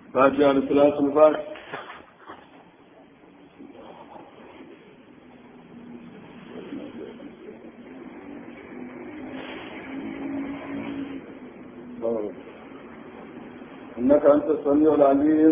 فاتحة لصلاة الفاتحة. إنك أنت السميع العليم.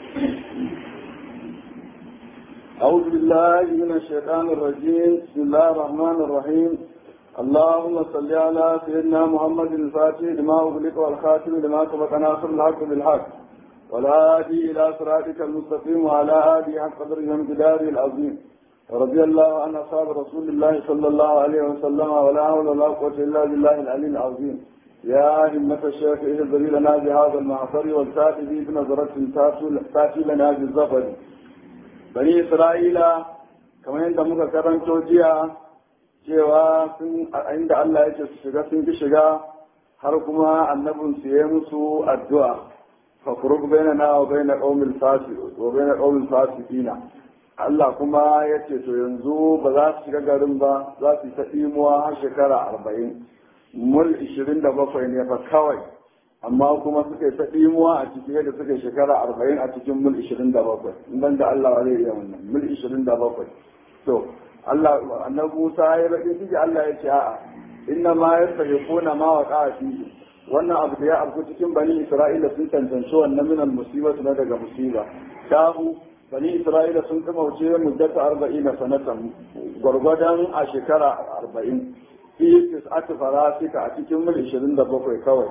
أعوذ بالله من الشيطان الرجيم. بسم الله الرحمن الرحيم. اللهم صل على سيدنا محمد الفاتح لما أغلق والخاتم لما سبق ناصر الحق بالحق والهادي إلى صراطك المستقيم وعلى آله حق قدره وامتداره العظيم. ورضي الله عن أصحاب رسول الله صلى الله عليه وسلم ولا حول ولا قوة إلا بالله العلي العظيم. يا همة الشيخ اهدري لنا بهذا المحضر والكاتب بنظرة تاتي لنا بالظفر. بني إسرائيل كما يندمك كرنتو جيا cewa sun inda Allah yake su shiga sun ki shiga har kuma annabin su yayi musu addu'a fa furuq bainana wa bain qaumil fasiqina. Allah kuma yace to yanzu ba za su shiga garin ba, za su ta imuwa har shekara 40. Mul 27 ne fa kawai, amma kuma suka ta imuwa a cikin da suka shekara 40 a cikin mul 27. In da Allah zai yi wannan mul 27. To Allah annabi Musa ya baki shi Allah ya ce a'a inna ma yastahiquna ma waqa'a fihi. Wannan abu da ya abu cikin bani Isra'ila sun tantance wannan minan musibatu na daga musiba. Shahu bani Isra'ila sun kuma wuce muddata 40 sanatan gwargwadon a shekara 40 fi tis'ati farasika a cikin mil 27 kawai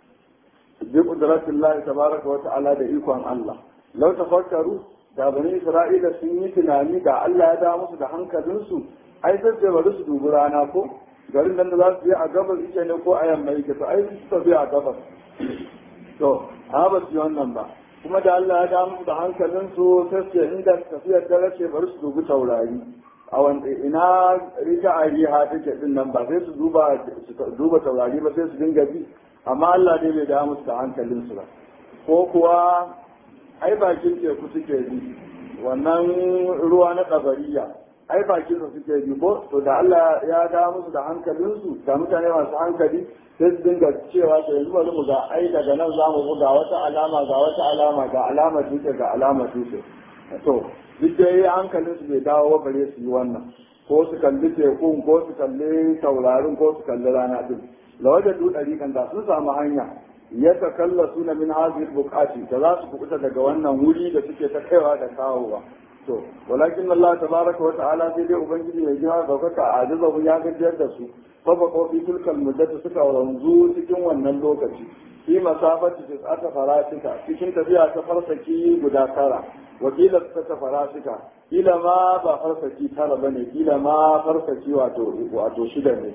bi qudratillahi tabaraka wa ta'ala da ikon Allah. Law tafakkaru da bani Isra'ila sun yi tunani da Allah ya da musu da hankalinsu, ai sai bari su dubi rana ko garin nan da za su je a gabas ita ne ko a yamma yake, to ai su tafi a gabas. To a ba su yi wannan ba, kuma da Allah ya da musu da hankalinsu sai su inda tafiyar dare ce bari su dubi taurari a wanda ina rika a riha take din nan ba sai su duba taurari ba sai su dinga bi, amma Allah dai bai da musu da hankalinsu ba. Ko kuwa ai bakin teku suke bi, wannan ruwa na kabariya ai bakin su suke bi ko, to da Allah ya da musu da hankalinsu da mutane masu hankali sai su dinga cewa to yanzu bari mu ga ai daga nan za mu ga wata alama ga wata alama ga alama dutse ga alama dutse. To duk da yi hankalin su bai dawo bare su yi wannan, ko su kalli tekun ko su kalli taurarin ko su kalli rana din. Lawajen dudari kan da sun samu hanya ya takalla suna min hazir bukati da za su kubuta daga wannan wuri da suke ta kaiwa da kawowa. To walakin Allah tabaraka wa ta'ala sai dai ubangiji ya jiha daukaka a ajizahu ya gajiyar da su fa ba ko fi tilkal muddati suka wanzu cikin wannan lokaci fi masafati tis'ata farasika cikin tafiya ta farsaki guda tara, wakila ta farasika kila ma ba farsaki tara bane, kila ma farsaki wato shida ne,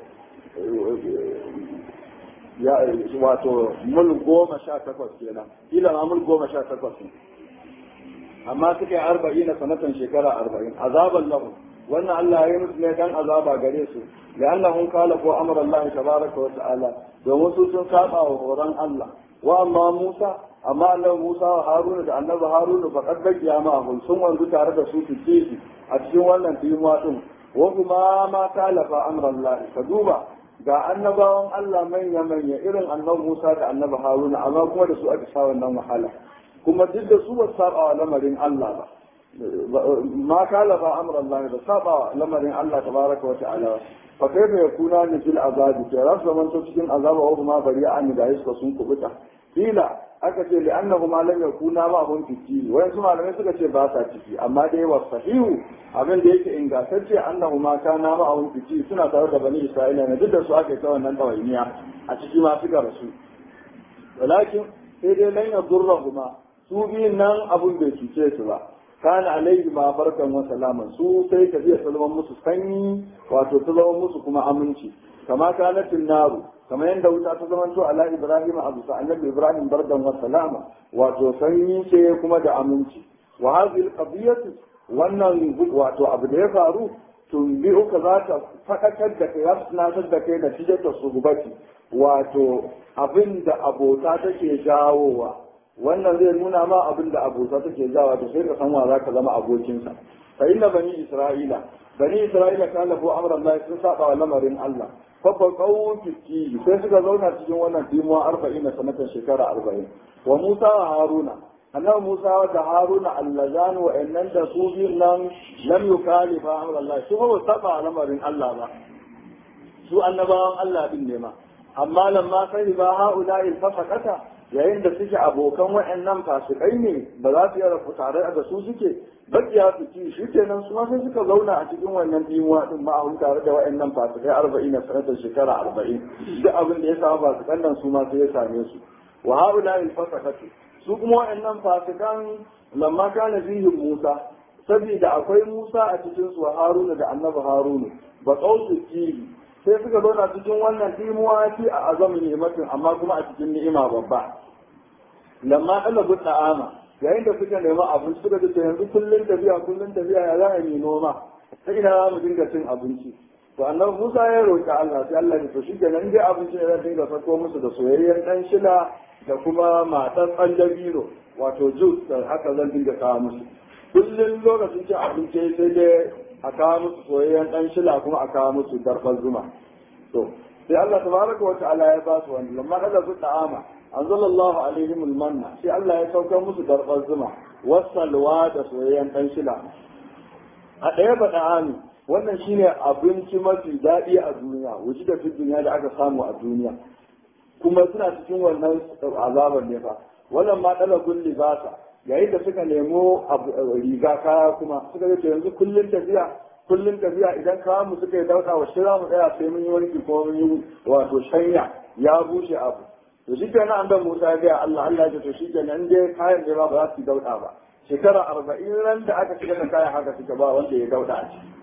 ya wato mul 18 kenan, kila ma mul 18 amma suka yi 40 sanatan shekara 40 azaban lahu. wannan Allah ya yi musu ne dan azaba gare su, da annahum qala ko amara Allah tabaraka wa ta'ala, domin su sun saba wa horon Allah. Wa amma Musa, amma annabi Musa wa Haruna da annabi Haruna fa kad bakiya ma sun wanzu tare da su fice a cikin wannan timuwa din. Wa kuma ma talafa amra Allah, ka duba ga annabawan Allah manya irin annabi Musa da annabi Haruna, amma kuma da su aka sa wannan wahala, kuma duk da su ba saba wa lamarin Allah ba. ما كالف امر الله da saba lamarin Allah tabaraka wa ta'ala, fa kaifa yakuna ni fil azabi, to rasu man to cikin azaba wa kuma bari an da iska sun kubuta. Kila aka ce li annahu ma lam yakuna ma hum fiti, wai su malamai suka ce ba sa ciki, amma dai wa sahihu abin da yake ingantacce annahu ma kana ma hum fiti, suna tare da bani Isra'ila ne, duk da su aka yi ta wannan dawainiya a ciki ma suka rasu. Walakin sai dai lan yadurruhuma, su biyun nan abun bai cuce su ba. kana alaihi ma barkan wa salaman, su sai ka iya salman musu sanyi, wato ta zama musu kuma aminci. kama kanatin naru, kama yadda wuta ta zama to ala Ibrahim abu sa annabi Ibrahim barkan wa salama, wato sanyi ce kuma da aminci. wa hadhihi alqadiyatu, wannan wato abu da ya faru tunbi'uka za ta fadakar da kai, za ta tunatar da kai da tijata subati, wato abinda abota take jawowa. wannan zai nuna ma abin da abota take jawa, da sai ka san wa za ka zama abokinsa. fa inna bani isra'ila kana bu amran Allah, sun saba wa lamarin Allah. fa qawun fi sai suka zauna cikin wannan dimuwa 40 sanatan shekara 40. wa Musa wa Haruna annabi Musa da Haruna allazan wa innan da su biyun nan lam yukalifa amr Allah su ba saba lamarin Allah ba su annabawan Allah din ne ma amma lamma sai ba haula il fasaqata yayin da suke abokan wa'annan fasikai ne ba za su yara tare da su suke bakiya su ci shi kenan su ma sai suka zauna a cikin wannan dimuwa din ma a tare da wa'annan fasikai 40 sanata shekara 40 duk abin da ya samu fasikan nan su ma sai ya same su wa haula il fasaqatu su kuma wa'annan fasikan lamma kana fihim Musa saboda akwai Musa a cikin su Haruna da annabi Haruna ba kausu ci sai suka zauna cikin wannan dimuwa ci a azamin ni'imatin amma kuma a cikin ni'ima babba lamma talabu ta'ama yayin da suka nemi abinci suka ce yanzu kullun tafiya ya za a yi noma sai ina za mu dinga cin abinci to annabi Musa ya roƙi Allah sai Allah ya to shi kenan dai abinci ne zai dinga sako musu da soyayyen dan shila da kuma matan dabino wato jus da haka zan dinga kawo musu kullum lokacin cin abinci sai dai a kawo musu soyayyen dan shila kuma a kawo musu darbar zuma to sai Allah tabaraka wa ta'ala ya ba su wani lamma kada su ta'ama anzalallahu alaihim almanna sai Allah ya saukar musu darbar zuma wasalwa da soyayyen dan shila a ɗaya ba da'ami wannan shine abinci mafi daɗi a duniya wuce da fi duniya da aka samu a duniya kuma suna cikin wannan azabar ne fa wannan ma dalabul libasa yayin da suka nemo riga kaya kuma suka ce yanzu kullun tafiya idan kawo mu suka yi dauka wa shira mu tsaya sai mun yi wanki ko mun yi wato shanya ya bushe abu to shi kenan an da Musa ya ga Allah ya ce to shi kenan dai kayan da ba za su dauka ba shekara 40 ran da aka shiga da kayan haka suka ba wanda ya dauka a ciki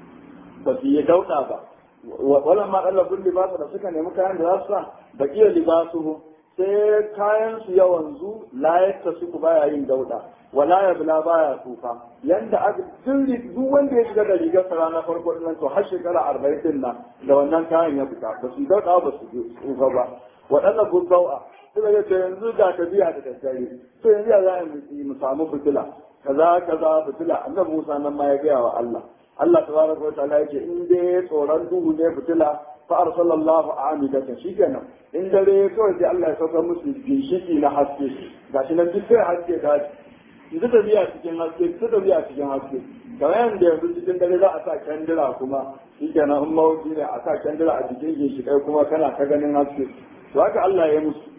ba su yi dauka ba wannan ma dalabul libasa da suka nemi kayan da za su sa bakiyar libasu sai kayan su ya wanzu layarta su ku baya yin dauda wala ya bula baya tsufa yanda aka duk wanda ya shiga da rigar sa ranar farko din to har shekara 40 din nan da wannan kayan ya fita ba su dauda ba su tsufa ba waɗannan gurbawa suka ce yanzu ga tafiya da daddare to yanzu ya za mu samu fitila kaza fitila annabi Musa nan ma ya gaya wa Allah tabaraka wa ta'ala yake in dai tsoron duhu ne fitila fa arsalallahu amidatan shikenan in dare kawai sai Allah ya saukar musu ginshiki na haske gashi nan duk sai haske da su tafiya cikin haske kamar yadda yanzu cikin dare za a sa kandira kuma shikenan in mawuci ne a sa kandira a cikin ginshikai kuma kana ta ganin haske to haka Allah ya musu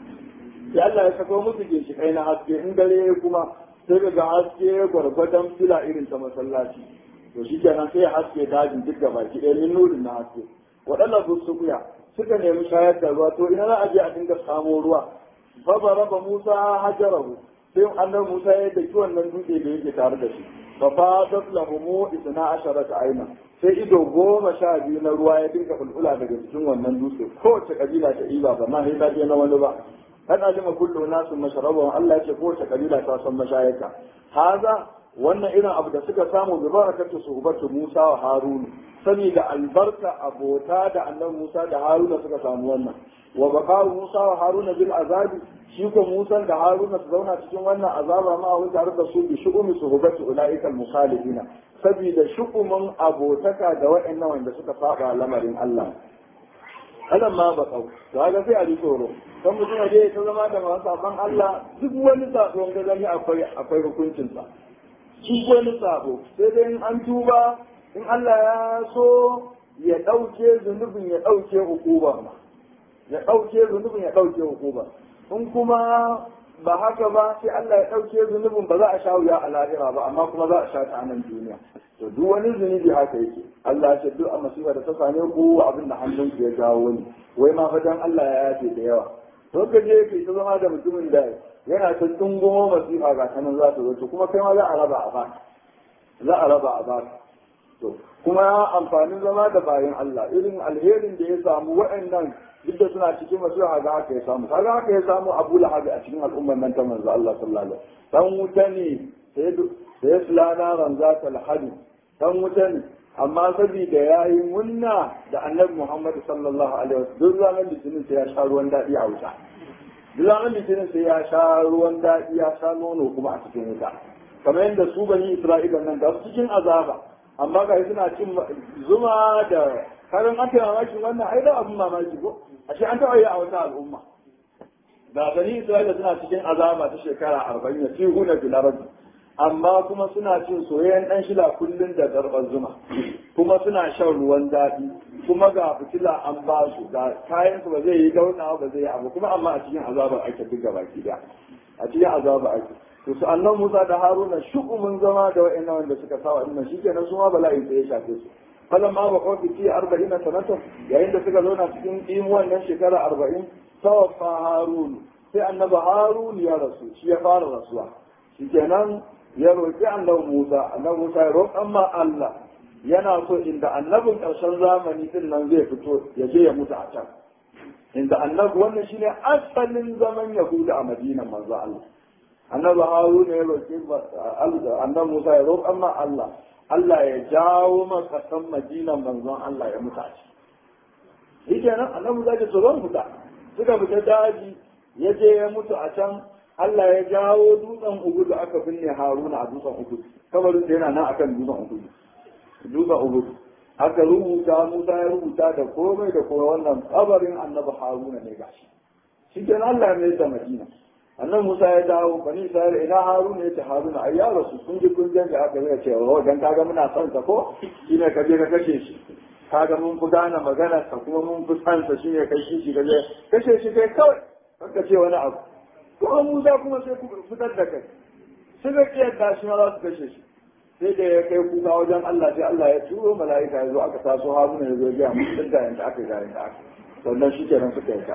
sai Allah ya sako musu ginshikai na haske in dare kuma sai ga haske gwargwadon fila irin ta masallaci to shikenan sai haske dajin duk gaba ki ɗaya min nurin na haske waɗannan busukuya suka nemi shayar da ruwa to ina za a je a dinga samo ruwa baba raba Musa hajarahu sai annabi Musa ya daki wannan dutse da yake tare da shi fa fadat lahum 12 aina sai ido 12 na ruwa ya dinga bulbula daga cikin wannan dutse kowace kabila ta iba ba ma sai ta je na wani ba kan alima kullu nasu mashrabu Allah ya ce kowace kabila ta san mashayaka haza wannan irin abu da suka samu bi barakatu suhbatu Musa wa Harun saboda albarka abota da annabi Musa da Haruna suka samu wannan wa baqa Musa wa Haruna bil azabi shi ko Musa da Haruna su zauna cikin wannan azaba ma wani tare da su bi shu'umi suhbatu ulaika al mukhalifina saboda shu'umin abotaka da waɗannan wanda suka saba lamarin Allah alam ma baqau to haka sai a ji tsoro kan mutum ya ta zama da masu saban Allah duk wani sabon da zai akwai hukuncinsa shi wani sabo sai dai an tuba in Allah ya so ya ɗauke zunubin ya ɗauke hukuba ya ɗauke zunubin ya ɗauke hukuba in kuma ba haka ba sai Allah ya ɗauke zunubin ba za a sha wuya a lahira ba amma kuma za a sha ta nan duniya to duk wani zunubi haka yake Allah ya ce duk a masifa da ta same ku abin da hannun ku ya jawo ni wai ma fadan Allah ya yafe da yawa to ka je kai ta zama da mutumin da yana ta tungumo masifa ga kanan za ta zo kuma kai ma za a raba a baka to kuma amfanin zama da bayan Allah irin alherin da ya samu waɗannan duk da suna cikin masu ga haka ya samu kaga haka ya samu Abu Lahab a cikin al'ummar nan ta manzo Allah sallallahu alaihi wasallam dan wuta ne sai sulana ranza talhadi dan wuta ne amma saboda yayi munna da Annabi Muhammad sallallahu alaihi wasallam duk ranar litinin sai ya sha ruwan dadi a wuta duk ranar litinin sai ya sha ruwan dadi ya sha nono kuma a cikin wuta kamar yadda su bani Isra'ila nan da su cikin azaba amma ga suna cin zuma da karin aka mamaki wannan ai da abin mamaki ko ashe an taɓa yi a wata al'umma ga bani Isra'ila suna cikin azaba ta shekara 40 ya tihuna bil ardi amma kuma suna cin soyayyen dan shila kullun da garbar zuma kuma suna shan ruwan daɗi kuma ga fitila an ba su ga kayan su ba zai yi gauna ba zai yi abu kuma amma a cikin azaba ake duk gaba ki da a cikin azaba ake to su annan Musa da Haruna shu'umin zama da wa'annan wanda suka sa wa'annan shikenan su ma bala'i sai ya shafe su falan ma ba kawai fi 40 sanata yayin da suka zauna cikin imuwan nan shekara 40 tawaffa Harun sai annabi Harun ya rasu shi ya fara rasuwa shikenan ya roƙi annabi Musa ya roƙan ma Allah yana so inda annabin ƙarshen zamani din nan zai fito ya je ya mutu a can inda annabi wannan shine asalin zaman Yahuda a Madina manzo Allah annabi Haruna ya roƙi annabi Musa ya roƙan ma Allah Allah ya jawo masa san Madina manzon Allah ya mutu a ci shi kenan annabi Musa ya ce zan fita suka fita daji ya je ya mutu a can Allah ya jawo dutsen Uhud aka binne Haruna a dutsen Uhud kabarin da yana nan akan dutsen Uhud aka rubuta Musa ya rubuta da komai da komai wannan kabarin annabi Haruna ne gashi shi kenan Allah ya mai da Madina annan Musa ya dawo bani Isra'ila ina Haruna ya ce Haruna ai ya rasu kun ji kun janga aka zai ce wa dan kaga muna son sa ko shine ka je ka kashe shi kaga mun fi gane magana sa kuma mun fi san sa shine kai shi ka je kashe shi kai kawai kanka ce wani abu ko Musa kuma sai ku fitar da kai sai ga kiyar da shi ma za su kashe shi sai da ya kai kuka wajen Allah sai Allah ya turo mala'ika ya zo aka taso Haruna ya zo ya mu duk da yanda aka ga yanda aka sannan shi kenan suka yi ta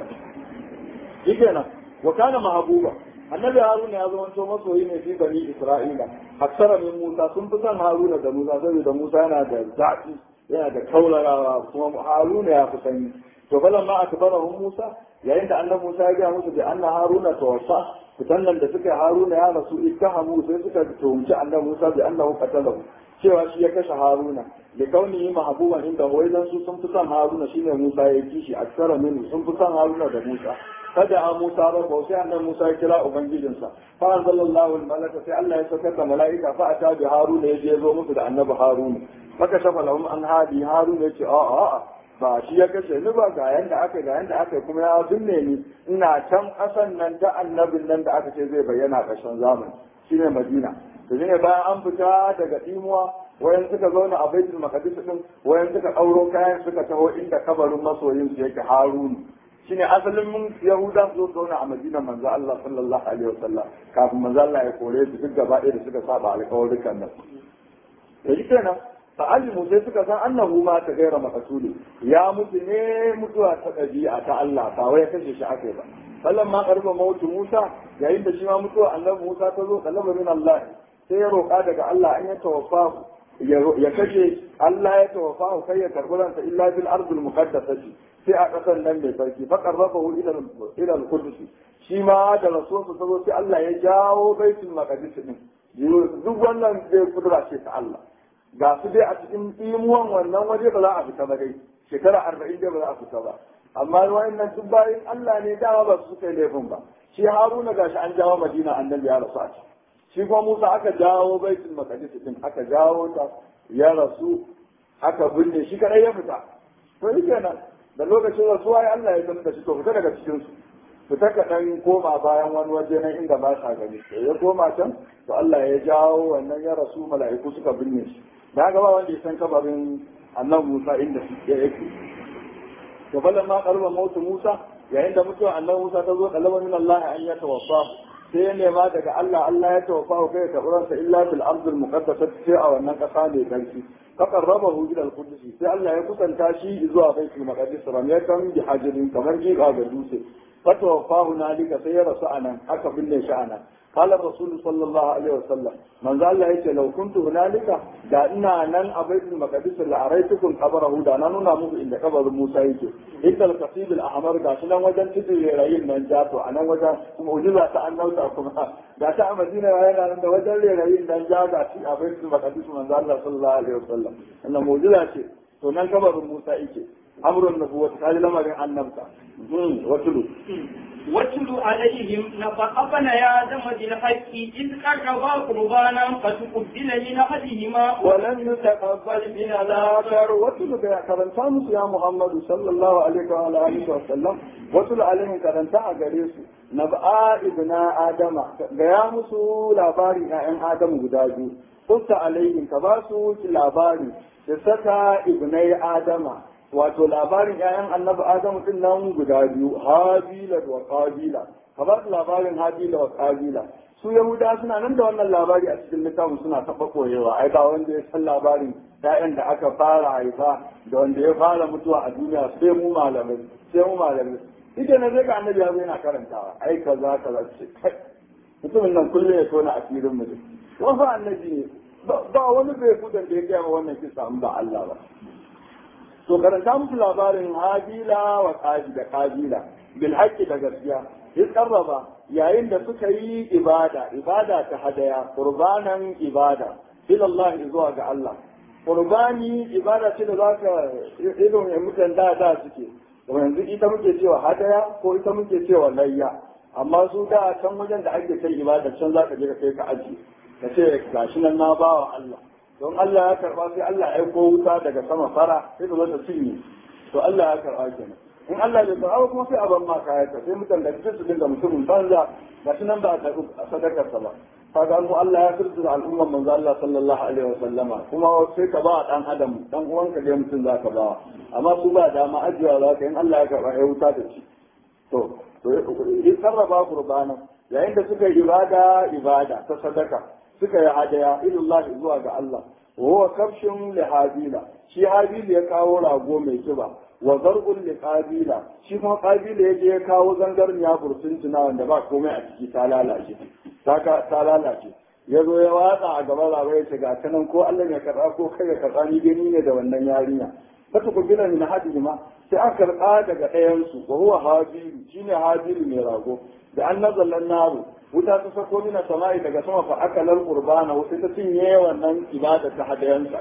shi kenan وكان محبوبا النبي هارون يا زمان تو مسوي ne fi bani Isra'ila aksara min Musa sun fi san Haruna da Musa saboda Musa yana da zafi yana da kaularawa kuma Haruna ya fi sani to balan ma akbarahu Musa yayin da annabi Musa ya ga musu da anna Haruna tawassa fitan nan da suka Haruna ya rasu ittahamu sai suka tuhumci annabi Musa da annahu qatalahu cewa shi ya kashe Haruna da kaunihi mahbuban inda wai dan su sun fi san Haruna shine Musa ya kishi aksara min sun fi san Haruna da Musa kada a Musa ba sai annabi Musa ya kira ubangijinsa fa anzalallahu al-malaka sai Allah ya saukar da mala'ika fa ata bi Haruna ya je zo musu da annabi Haruna faka shafa lahum an hadi Haruna ya ce a ba shi ya kashe ni ba ga yanda aka kuma ya binne ni ina can kasan nan ta annabin nan da aka ce zai bayyana ƙarshen zamani shine Madina to shine bayan an fita daga imuwa wayan suka zauna a Baitul Maqdis din wayan suka auro kayan suka taho inda kabarin masoyin su yake Haruna shine asalin mun Yahuda su zauna a Madina manzo Allah sallallahu alaihi wasallam kafin manzo Allah ya kore su duk gaba ɗaya da suka saba alƙawarin nan yayi kenan fa'alimu sai suka san annahu ma ta gaira makasuli ya mutu ne mutuwa ta ɗabi'a ta Allah ba wai kashe shi aka ba sallan ma karba mautu Musa yayin da shi ma mutuwa annabi Musa ta zo kalama min Allah sai ya roƙa daga Allah an ya tawaffa ya kashe Allah ya tawaffa kai ya karbi ransa illa bil ardil muqaddasati sai a ƙasar nan mai sarki fa qarrabahu ila al-qudus shi ma da rasulsa ta zo sai Allah ya jawo baitul maqdis din duk wannan zai kudura ce ta Allah ga su dai a cikin imuwan wannan waje ba za a fita ba dai shekara 40 dai ba za a fita ba amma wayannan duk bayan Allah ne dama ba su kai laifin ba shi Haruna gashi an jawo Madina annabi ya rasu a ci shi kuma Musa aka jawo baitul maqdis din aka jawo ta ya rasu aka binne shi kadai ya fita to kenan da lokacin rasuwa ya Allah ya san da shi to fita daga cikin su fita ka dan koma bayan wani waje nan inda ba sa gani ya koma can to Allah ya jawo wannan ya rasu mala'iku suka binne shi da ga ba wanda ya san kabarin annabi Musa inda ya yake to balan ma qarba mautu Musa yayin da mutuwa annabi Musa ta zo kalama min Allah an ya tawaffa sai ne ma daga Allah ya tawaffa kai ta uransa illa bil ardh al muqaddasah sai a wannan kasa ne sarki fa qarrabahu ila al qudus sai Allah ya kusanta shi zuwa baitul maqdis ram ya kan bi hajarin kamar giga ga dutse fa tawaffahu nalika sai ya rasu anan aka binne shi anan قال الرسول صلى الله عليه وسلم من ذا الله يقول لو كنت هنالك دا إنا نن أبيت المقدس لأريتكم قبره دا ننونا مو إن قبر موسى يجي إنت القصيب الأحمر دا شنا وجن تدري رأيين من جاتو أنا وجن موجودة تأنو تأكم دا تعمدين رأينا أن وجن رأيين من جاتو في أبيت المقدس من ذا الله صلى الله عليه وسلم أن موجودة شيء تنن قبر موسى يجي أمر النبوة هذا لما عن نبتا وتلو واتل عليهم نبأ ابني آدم بالحق إذ قربا قربانا فتقبل من أحدهما ولم يتقبل من الآخر واتل كرنتا musu ya Muhammadu sallallahu alaihi wa alihi wa sallam watul alaihim karanta a gare su nab'a ibna adama ga ya musu labari ƴaƴan adamu guda biyu kusta alaihim ka ba su labari da saka ibnai adama wato labarin ƴaƴan annabi adamu din nan guda biyu habila da qabila ka ba su labarin habila wa qabila su yahuda suna nan da wannan labari a cikin littafin suna taɓa koyewa ai ba wanda ya san labarin ƴaƴan da aka fara haifa da wanda ya fara mutuwa a duniya sai mu malamai ita na zai ga annabi ya zo yana karantawa ai kaza ce kai mutumin nan kullum ya tona asirin mu wasu annabi ne ba wani bai kudan da ya gaya wannan kisa ba Allah ba to karanta musu labarin habila wa kabila bil haqqi da gaskiya ya karraba yayin da suka yi ibada ta hadaya qurbanan ibada ila Allah zuwa ga Allah qurbani ibada ce da zaka irin ya mutan da suke kuma yanzu ita muke cewa hadaya ko ita muke cewa layya amma su da can wajen da ake kai ibada can zaka je ka kai ka aji ka ce gashi nan na bawa Allah don Allah ya karba sai Allah ya aiko wuta daga sama fara sai ta zo ta cinye to Allah ya karba kenan in Allah ya karba kuma sai a ban ma kayata sai mutan da su dinga mutumin banza gashi nan ba a karbi sadakar sa ba kaga mu Allah ya kirkira al'umman manzo Allah sallallahu alaihi wasallama kuma sai ka ba dan adam dan uwanka da mutum zaka ba amma su ba dama ajiya zaka in Allah ya karba ya wuta da shi to ya sarrafa qurbana yayin da suka yi ibada ta sadaka suka yi hadaya ilallahi zuwa ga Allah wa huwa kabshun li habila shi habila ya kawo rago mai kiba wa zar'un li qabila shi kuma qabila yaje ya kawo zangarniya burtuntuna wanda ba komai a ciki ta lalace ta lalace ya zo ya watsa a gaban rago ya ce ga kanan ko Allah ya karba ko kai ya karba ni gani ne da wannan yarinya fata ku gina min hadima sai aka karba daga ɗayan su wa huwa habilu shine habilu mai rago da an nazallan naru wuta ta sako mina sama'i daga sama fa akalar qurbana wuta ta cinye wannan ibada ta hadayansa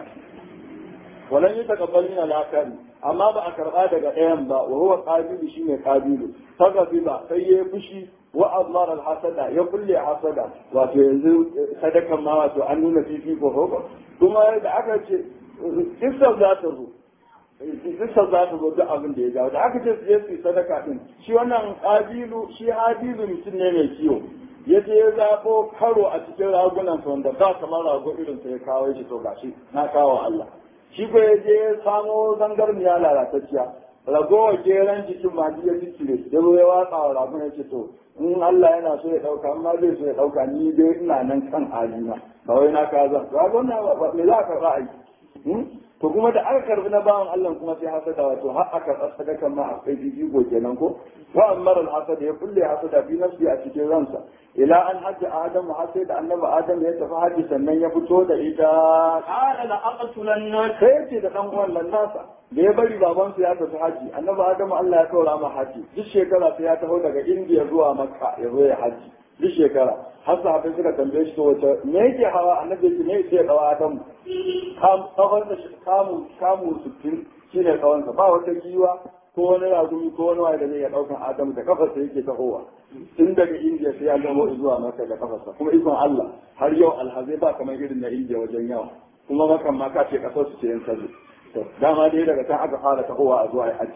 walan yi takabbal min al-akari amma ba a karba daga ɗayan ba wa huwa qabilu shine qabilu fagabiba sai ya fushi wa azmar al-hasada ya kulle hasada wato yanzu sadakan ma wato an nuna fifi ko kuma da aka ce kissa za ta zo kissa za ta zo duk abin da ya jawo da aka ce su je su sadaka din shi wannan qabilu shi habilu mutum ne mai kiwo ya je ya zaɓo karo a cikin ragunan sa wanda ba kamar rago irin sa ya kawo shi to gashi na kawo Allah shi ko ya je ya samo zangarniya lalatacciya ragowar geran jikin maji ya cicire ya zo ya watsa wa ragun ya ce to in Allah yana so ya ɗauka amma zai so ya ɗauka ni dai ina nan kan halina ba wai na ka zan ragon na me za ka ra'ayi to kuma da aka karbi na bawan Allah kuma sai hasada wato har aka sadaka ma a kai jigo kenan ko wa amara al-hasad ya kulle hasada bi nafsi a cikin ransa ila an hajji adam har sai da annabi adam ya tafi haji sannan ya fito da ita qala la aqtulan nas sai ce da dan uwan nan nasa da ya bari baban su ya tafi haji annabi adam Allah ya kaura ma haji duk shekara sai ya taho daga Indiya zuwa Makka ya zo ya haji duk shekara har sahabbai suka tambaye shi to wace me yake hawa annabi ce ne sai kawa adam kawar da kamu 60 shine kawansa ba wata giwa ko wani ragumi ko wani waye da zai iya daukan adam da kafarsa yake tahowa tun daga Indiya sai ya gamo zuwa Makka da kafarsa kuma ikon Allah har yau alhazai ba kamar irin na Indiya wajen yawa kuma makan ma ka ce kasar su ce yan sabu to dama dai daga can aka fara tahowa a zuwa hajji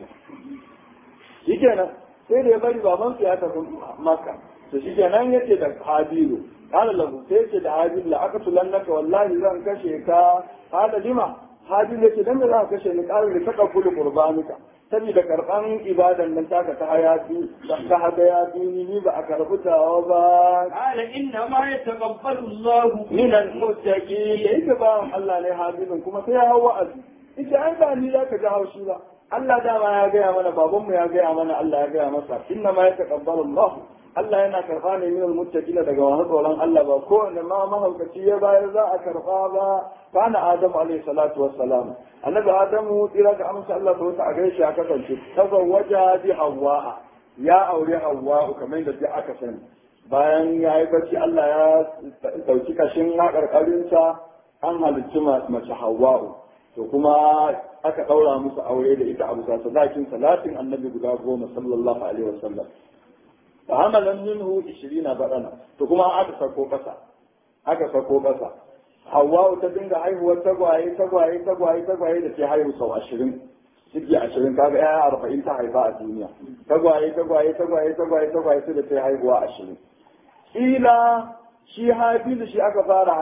shikenan sai da ya bari baban su ya tafi Makka to shikenan yace da Habilu قال له سيد عادل لأقتلنك والله لن كشيك قال لما عادل يتي لم لا كشيك قال لتقبل قربانك saboda karban ibadan nan taka ta hayati ta hadayati ni ba a karbuta ba qala inna ma yataqabbalu Allah min al-muttaqin yake ba Allah ne hadin kuma sai ya hawa azu ita an ba ni zaka ji haushi ba Allah dama ya gaya mana babanmu ya gaya mana Allah ya gaya masa inna ma yataqabbalu Allah Allah yana karɓa ne min almuttaqina daga wani tsoron Allah ba kowanne ma mahaukaci ya bayar za a karɓa ba kana Adamu alaihi salatu wassalam annabi Adamu tsira ga amsa Allah ta wata a gaishe ya kasance tazawwaja bi Hawwa ya aure Hawwa kamar da aka sani bayan ya yi bacci Allah ya dauki kashin haƙarƙarinsa an halicci mace Hawwa to kuma aka ɗaura musu aure da ita abu sa sadakin salatin annabi guda 10 sallallahu alaihi wasallam fa hamalan minhu 20 badana to kuma aka sako kasa Hawwa ta dinga haihuwar tagwaye da ke haihu sau 20 ciki 20 kaga yaya 40 ta haifa a duniya tagwaye sai da ta haihuwa 20 ila shi habilu shi aka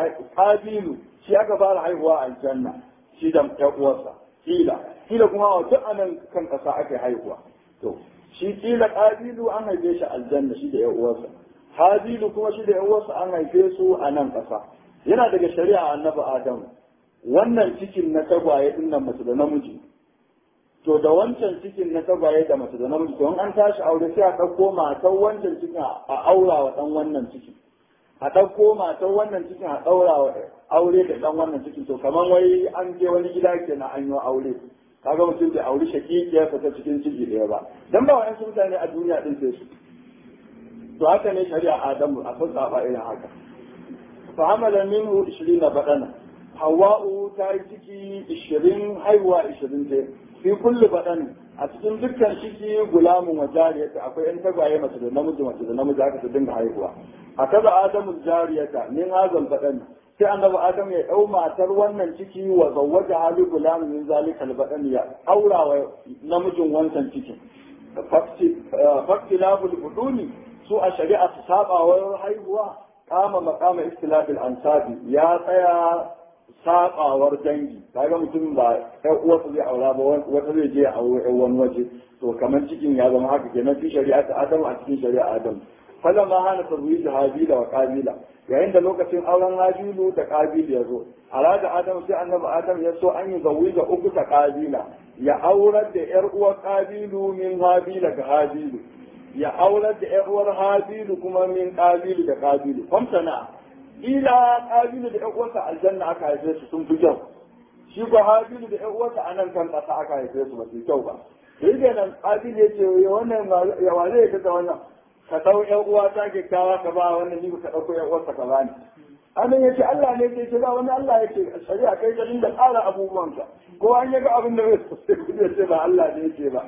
fara haihuwa a aljanna shi da uwarsa kila kuma duk anan kan kasa ake haihuwa to shi kila qabilu an haife shi aljanna shi da uwarsa habilu kuma shi da uwarsa an haife su a nan kasa yana daga shari'a annabi adam wannan cikin na tagwaye din nan mace da namiji to da wancan cikin na tagwaye da mace da namiji to an tashi aure sai a ɗauko matan wancan cikin a aura wa ɗan wannan cikin a ɗauko matan wannan cikin a ɗaura wa aure da ɗan wannan cikin to kamar wai an je wani gida kenan an yi aure kaga mutum bai auri shakikiyar ta cikin ciki ɗaya ba dan ba wa'ansu mutane a duniya din sai su to haka ne shari'a adamu a fasa ba irin haka fa hamala minhu 20 badana hawa'u ta yi ciki 20 haihuwa 20 ce fi kulli badan a cikin dukkan ciki gulamun wa jariyata akwai yan tagwaye mace da namiji haka su dinga haihuwa akaza adamu jariyata min hazal badan sai annabi adam ya dau matar wannan ciki wa zawwaja hali gulamun min zalikal badan ya aura wa namijin wancan cikin fakti labul buduni su a shari'a su sabawar haihuwa kama makama istilabil ansabi ya tsaya sabawar dangi kaga mutum ba ɗan uwarsa zai aura ba wata zai je a aure wani waje to kamar cikin ya zama haka kenan fi shari'a ta adam a cikin shari'a adam falamma hana tazwij habila wa qabila yayin da lokacin auren habilu da qabil ya zo alada adam sai annabi adam ya so an yi zawija uku ta qabila ya aurar da yar uwar qabilu min habila ga habilu ya aurar da yar uwar habilu kuma min qabilu da qabilu famtana ila qabilu da yar uwarsa aljanna aka haife su sun fi kyau shi ko habilu da yar uwarsa anan kan kasa aka haife su ba su kyau ba sai nan qabil ya ce wannan ya wale ya ta wannan ka dau ƴan uwa ta kyakkyawa ka ba wannan ni ka dauko ƴan uwarsa ka bani anan yace Allah ne ke ce ba wani Allah yake shari'a kai ka dinga tsara abubuwanka ko an yaga abin da bai ce ba Allah ne yake ba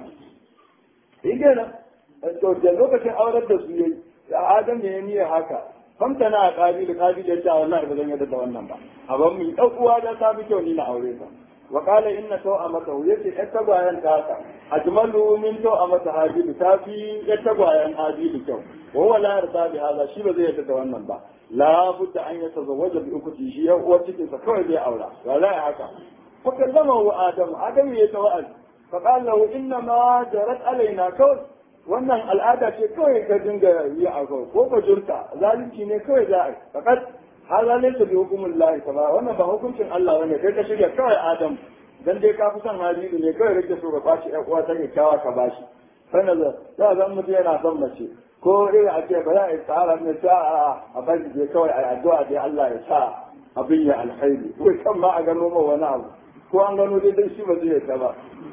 yake nan to da lokacin aurar da su yayi Adam ne ya niyya haka famtana a qabil ya ce wallahi ba zan yarda da wannan ba aban mu ɗan uwa da ta fi kyau ni na aure ta وقال إن توأمته يتي اتبعا كاسا أجمل من توأمة هابيل تافي اتبعا هابيل كو وهو لا يرضى بهذا شيء زي يتتونن با لا بد أن يتزوج بأخته شيء وتكن فكوي بي أولى ولا يحكى فكلمه آدم يتوأل فقال له إنما جرت علينا كون wannan al'ada ce kawai ka dinga yi a ko ka jurta zalunci ne kawai za a fakat hada laysa bi hukmillahi tabaraka wannan ba hukuncin Allah bane kai ka shirya kawai Adam dan dai ka fi son Habibu ne kawai rike so ka bashi ɗan uwa ta kyakkyawa ka bashi sannan za zan mutu yana son mace ko irin a ce ba za a yi tsara ne ta a bari je kawai a addu'a dai Allah ya sa abin ya alkhairi ko kan ma a gano ma wani abu ko an gano dai shi ba zai yarda ba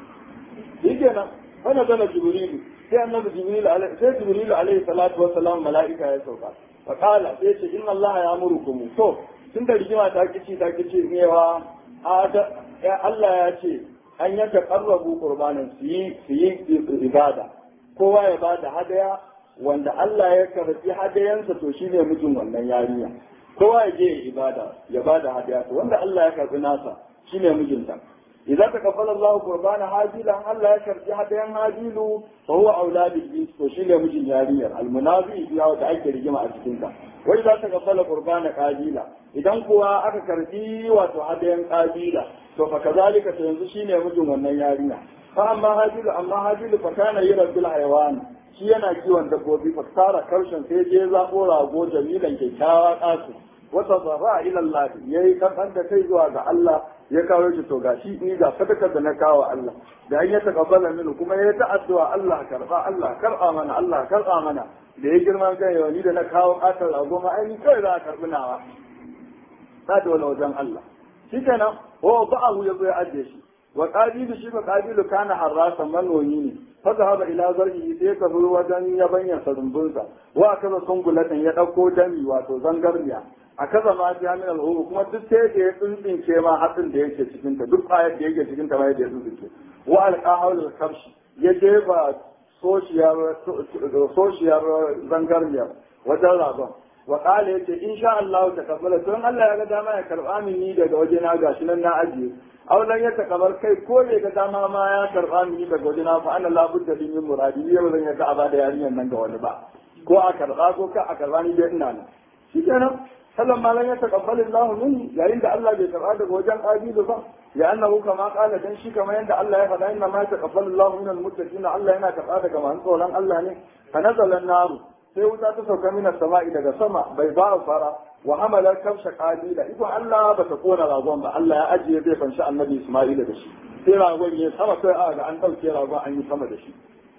shikenan wannan zana Jibrilu sai annabi Jibrilu alaihi salatu wassalam mala'ika ya sauka فقال سيش إن الله يأمركم تو تند رجما تاكيشي ميوا الله يأتي أن يتقربوا قربانا في عبادة كوا عبادة هدايا وأن الله يكرر هدايا ستوشيني مجمع من ياريا كوا يجي عبادة هدايا وأن الله يكرر ناسا شيني مجمع إذا تكفل الله قربان هاجيلا الله يكرر هدايا هاجيلو فهو أولاد الجنس وشيل مجن ياريا المنافي فيها وتعيك رجمع أجتنك وإذا تكفل قربان قابيلا إذا كوا أكرتي وتعدين قابيلا فكذلك تنزشين مجن والنياريا فأما هاجيل فكان يرد الحيوان shi yana kiwon dabbobi fasara karshen sai je zaɓo rago jamilan kyakkyawa ƙasu wata zara ila Allah yayi kan da kai zuwa ga Allah ya kawo shi to gashi ni ga sadakar da na kawo Allah da an ya takabbala mini kuma ya ta addu'a Allah karba mana da ya girman kai wani da na kawo katar rago ma ai kai za a karbi nawa ta da wani wajen Allah shikenan wa ba'ahu ya zo ya ajiye shi wa qabilu shi ba qabilu kana harrasan manomi ne fa zahaba ila zarhi sai ka zo wajen yabanyan sarumbunsa wa kaza sungulatan ya dauko dami wato zangarniya a kaza ma ta min al-huru kuma duk sai da ya tsuntsince ma hatsin da yake cikin ta duk ayar da yake cikin ta ma da ya tsuntsince wa al-qahawul kabshi ya jefa soshiyar zangarniyar wajen ragon wa kala yace insha Allah ta kabbala don Allah ya ga dama ya karba mini daga waje na gashi nan na ajiye aulan ya takabar kai ko bai ga dama ma ya karba mini daga waje na fa ana la budda min muradi yau zan yadda aba da yarinyar nan ga wani ba ko a karba ko ka a karba ni dai ina nan shikenan sallan ma lan ya takabbal Allah minni yayin da Allah bai karba daga wajen qabilu ba ya annahu kama qala dan shi kamar yanda Allah ya faɗa inna ma taqabbalu Allah minal muttaqin Allah yana karba daga masu tsoron Allah ne fa nazala an-naru sai wuta ta sauka mina sama'i daga sama bai ba fara wa hamala kamsha qabila idan Allah ba ta kona ragon ba Allah ya ajiye zai fanshi annabi Isma'ila da shi sai ragon ya sama sai aka ga an dauke ragon an yi sama da shi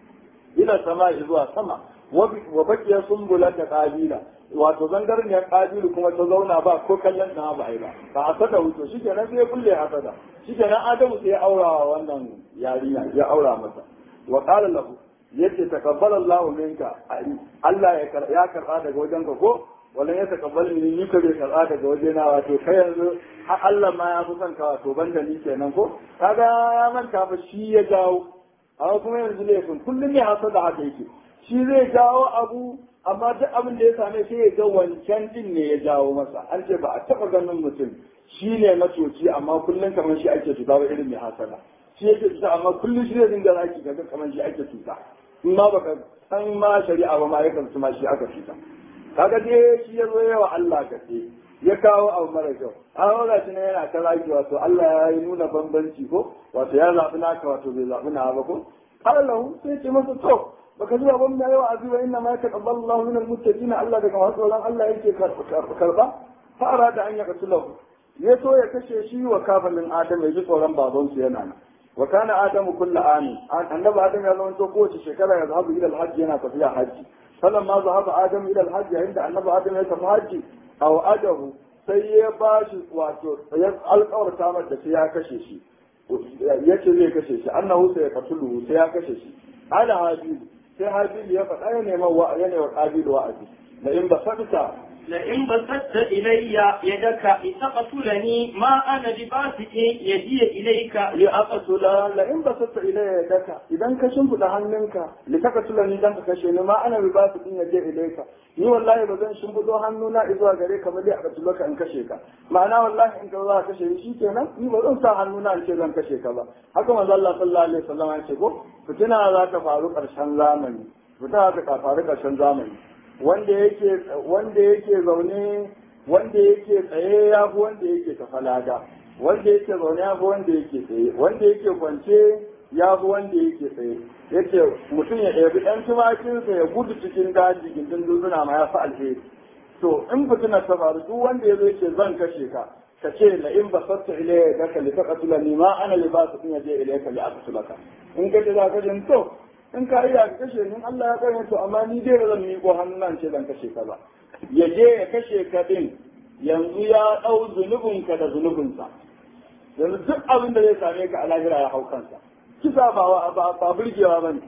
ila sama'i zuwa sama wa baqiya sumbula da qabila wato zangarniyar qabilu kuma ta zauna ba ko kallon na ba ai ba ba a saka wuto shikenan sai ya kulle hasada shikenan Adamu sai ya aura wannan yarinya ya aura masa wa qala lahu yace takabbala Allahu minka Allah ya karba daga wajen ka ko wala ya takabbal ni ka bai karba daga wajena wato kai yanzu har Allah ma ya fi son ka wato banda ni kenan ko kaga ya manta ba shi ya jawo amma kuma yanzu laifin kullum ne hasa da haka yake shi zai jawo abu amma duk abin da ya same shi ya ga wancan din ne ya jawo masa an ce ba a taba ganin mutum shi ne na coci amma kullum kamar shi ake tuta ba irin mai hasada shi yake tuta amma kullum shi ne dinga zaki kaga kamar shi ake tuta in ma baka san ma shari'a ba ma yakan su ma shi aka tuta kaga dai shi ya zo yawa Allah kace ya kawo abu mara kyau an wanda shi ne yana ta zaki wato Allah ya yi nuna bambanci ko wato ya zaɓi naka wato bai zaɓi na ba ko Allah sai ce masa to baka zuwa ban mai yawa azuba inna ma yataqabbalu Allahu min al-muttaqin Allah daga masu tsoron Allah yake karba fa arada an yaqtulahu ya so ya kashe shi wa kafalin Adam ya ji tsoron babansu yana nan wa kana Adamu kullu amin annabi Adam ya zama to kowace shekara ya zahabu ila al-hajj yana tafiya haji falamma zahaba Adam ila al-hajj inda annabi Adam ya tafi haji aw adahu sai ya bashi wato ya alƙawarta masa da sai ya kashe shi yace zai kashe shi annahu sai ya katulu sai ya kashe shi ala habibu sai habibu ya faɗa ya nema wa ƙabilu wa'azi da in ba sabta لئن بسطت إلي يدك لتقتلني ما أنا بباسط يدي إليك لأقتل لئن بسطت إلي يدك إذا كشنت هننك لتقتلني دم كشني ما أنا بباسط يدي إليك ni wallahi ba zan shimfido hannuna izuwa gare ka ba dai a katulaka in kashe ka ma'ana wallahi in ka za ka kashe ni shikenan ni ba zan sa hannuna in ce zan kashe ka ba haka manzo Allah sallallahu alaihi wasallam ya ce ko fitina za ta faru karshen zamani fitina za ta faru karshen zamani wanda yake zaune wanda yake tsaye ya fi wanda yake tafalada wanda yake zaune ya fi wanda yake tsaye wanda yake kwance ya fi wanda yake tsaye yake mutum ya ɗabi ɗan tumakinsa ya gudu cikin daji gindin duzuna ma ya fi alheri to in fitina ta faru duk wanda ya zo yake zan kashe ka ka ce la in basatta ilayya daka li taqtulani ma ana libasu in yaje ilayka li aqtulaka in ka ce za ka jin to in ka iya ka kashe ni Allah ya kare to amma ni dai ba zan miƙo hannun nan ce zan kashe ka ba ya je ya kashe ka din yanzu ya ɗau zunubinka da zunubinsa yanzu duk abin da zai same ka a lahira ya hau kansa kisa ba burgewa ba ne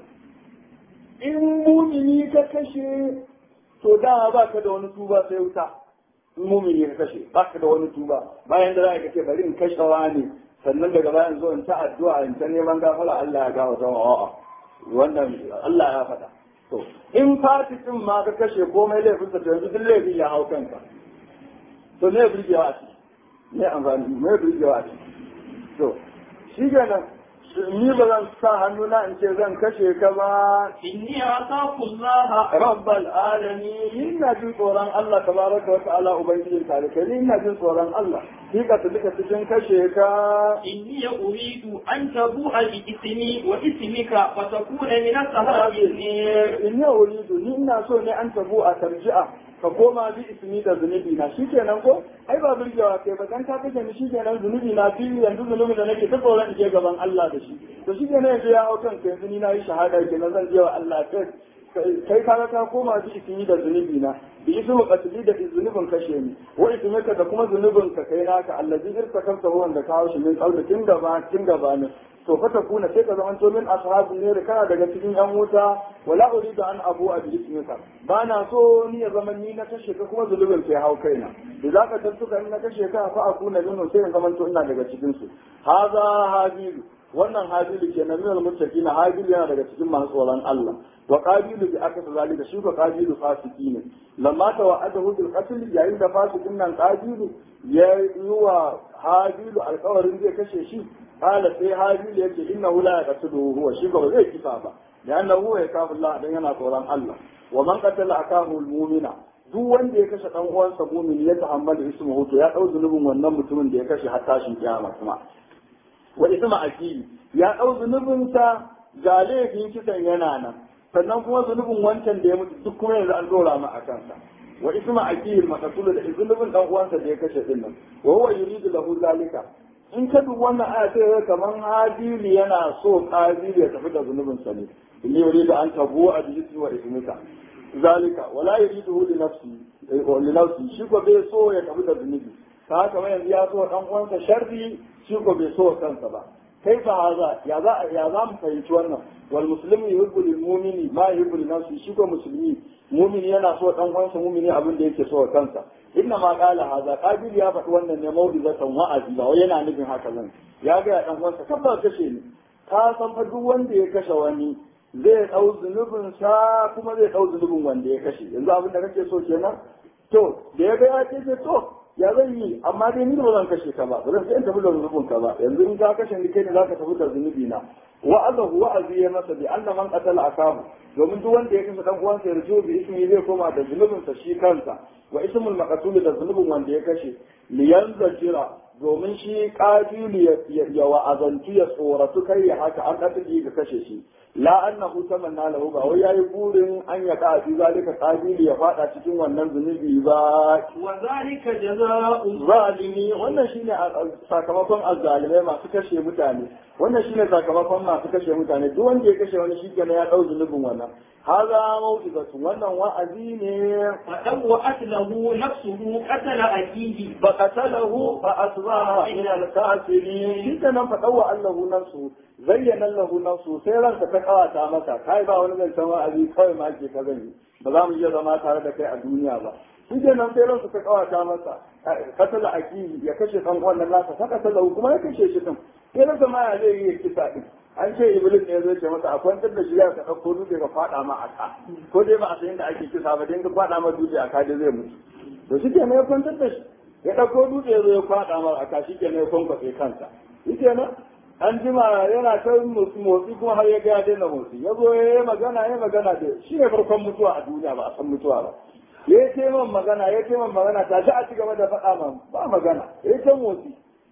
in mumini ka kashe to da ba ka da wani tuba sai wuta in mumini ka kashe ba ka da wani tuba bayan da za ka ce bari in kashe ne sannan daga bayan zo in ta addu'a in ta neman gafara Allah ya gawa zama a'a wannan Allah ya faɗa to in fatikin ma ka kashe komai laifin sa to yanzu duk laifin ya hau kanka to me burgewa a ciki me amfani me burgewa a ciki to shi kenan ni ba zan sa hannuna in ce zan kashe ka ba inni ataku Allah rabbal alamin ina jin tsoron Allah tabaraka wa ta'ala ubangijin talikai ni ina jin tsoron Allah shi ka duka cikin kashe ka inni uridu an tabu'a bi ismi wa ismika fa takuna min as-sahabin inni uridu ni ina so ne an tabu'a tarji'a ka koma bi ismi da zunubi na shikenan ko ai ba burgewa kai ba dan ka kace ni shikenan zunubi na biyu yanzu zunubi da nake ta tsoron je gaban Allah da shi to shikenan yanzu ya hau kanka yanzu ni na yi shahada kenan zan je wa Allah kai kaga ka koma bi ismi da zunubi na bi ismu qatli da zunubin kashe ni wa ismika da kuma zunubin ka kai naka allazi irtakamta wanda ka hawo shi min qawl kin gaba ne to fa ta kuna sai ka zama to min ashabu ne da kana daga cikin yan wuta wala uridu an abu a ismika ba na so ni ya zama ni na kashe ka kuma zulubin sai hau kaina da zaka tantuka ni na kashe ka fa akuna linu sai in zama to ina daga cikin su haza habilu wannan habilu ke na minal muttaqin habilu yana daga cikin masu tsoron Allah wa qabilu bi akasa zalika shi ko qabilu fasiki ne lamma tawa'adahu bil qatl yayin da fasikin nan qabilu ya yi wa habilu alƙawarin zai kashe shi qala sai habilu yace innahu la yaqtuluhu huwa shi ba zai kisa ba لأنه هو يكاف الله دين yana tsoron Allah wa man qatala akahu almu'mina duk wanda ya kashe dan uwansa mu'min ya ta'ammalu ismuhu to ya dau zunubin wannan mutumin da ya kashe har tashin kiyama kuma wa isma akili ya dau zunubin sa ga laifin kisan yana nan sannan kuma zunubin wancan da ya mutu duk kuma yanzu an dora ma a kansa wa isma akili maqtul da zunubin dan uwansa da ya kashe din nan wa huwa yuridu lahu zalika in ka duk wannan aya sai kaman hadili yana so qadili ya tafi da zunubin sa ne اللي يريد أن تبوء بجسم وإثمك ذلك ولا يريده لنفسه شيكو بيسو يتبدأ بالنبي فهذا ما ينبياته أنقوانك شرطي شيكو بيسو كنسبا كيف هذا يا ذا مفيتوانا والمسلم يحب للمؤمن ما يحب لنفسه شيكو مسلمين مؤمن ينا سوى أنقوانك مؤمن أبن ديك سوى كنسا إنما قال هذا قابل يا فتوانا نموذة وعزيزة وينا نبي هكذا يا قال أنقوانك كفا كشيني كاسم فدوان دي كشواني zai ɗau zunubinsa kuma zai ɗau zunubin wanda ya kashe yanzu abin da kake so kenan to da ya ga ya ce to ya zan yi amma dai ni ba zan kashe ka ba ba zan sai in tafi da zunubin ka ba yanzu in ka kashe ni kai ne zaka tafi da zunubi na wa'azahu wa'azi ya masa bi anna man qatala akahu domin duk wanda ya kashe dan uwansa yarju bi ismi zai koma da zunubin sa shi kansa wa ismul maqtul da zunubin wanda ya kashe liyanzajira domin shi qadilu ya wa'azantu ya tsoratu kai ya haka an qatili ga kashe shi la annahu tamanna lahu ba wai yayi burin an ya ka fi zalika qadili ya fada cikin wannan zunubi ba wa zalika jazaa'u zalimi wannan shine sakamakon azzalimai masu kashe mutane wannan shine sakamakon masu kashe mutane duk wanda ya kashe wani shi kenan ya dau zunubin wannan haza mau'izatu wannan wa'azi ne فأوأت له نفسه قتل أخيه فقتله فأصبح من الكافرين shi kenan fadawa Allahu nafsu zayyana Allahu nafsu sai ranka ta kawata masa kai ba wani mai san wa'azi kawai ma ke ka gani ba za mu iya zama tare da kai a duniya ba shi kenan sai ranka ta kawata masa qatala akihi ya kashe kan wannan nasa fa qatalahu kuma ya kashe shi din sai ranka ma ya zai yi kisa din an ce iblis ne zai ce masa a kwantar da shi ya ka ɗauko dutse ka faɗa ma a ka ko dai ba a san da ake kisa ba dai ka faɗa ma dutse a ka dai zai mutu to shi kenan ya kwantar da shi ya ɗauko dutse ya zo ya faɗa ma a ka shi kenan ya kwankwace kansa shi kenan an jima yana ta motsi kuma har ya ga ya daina motsi ya zo ya yi magana da shi ne farkon mutuwa a duniya ba a san mutuwa ba ya yi taimakon magana ta ji a ci gaba da faɗa ma ba magana ya yi ta motsi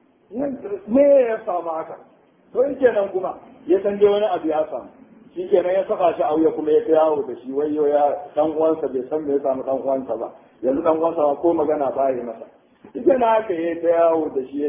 me ya samu haka to in kenan kuma ya san dai wani abu ya samu shi kenan ya saka shi auya kuma ya yawo da shi wayo ya dan uwansa bai san me ya samu dan uwansa ba yanzu dan uwansa ko magana ba yi masa shi kenan haka ya yawo da shi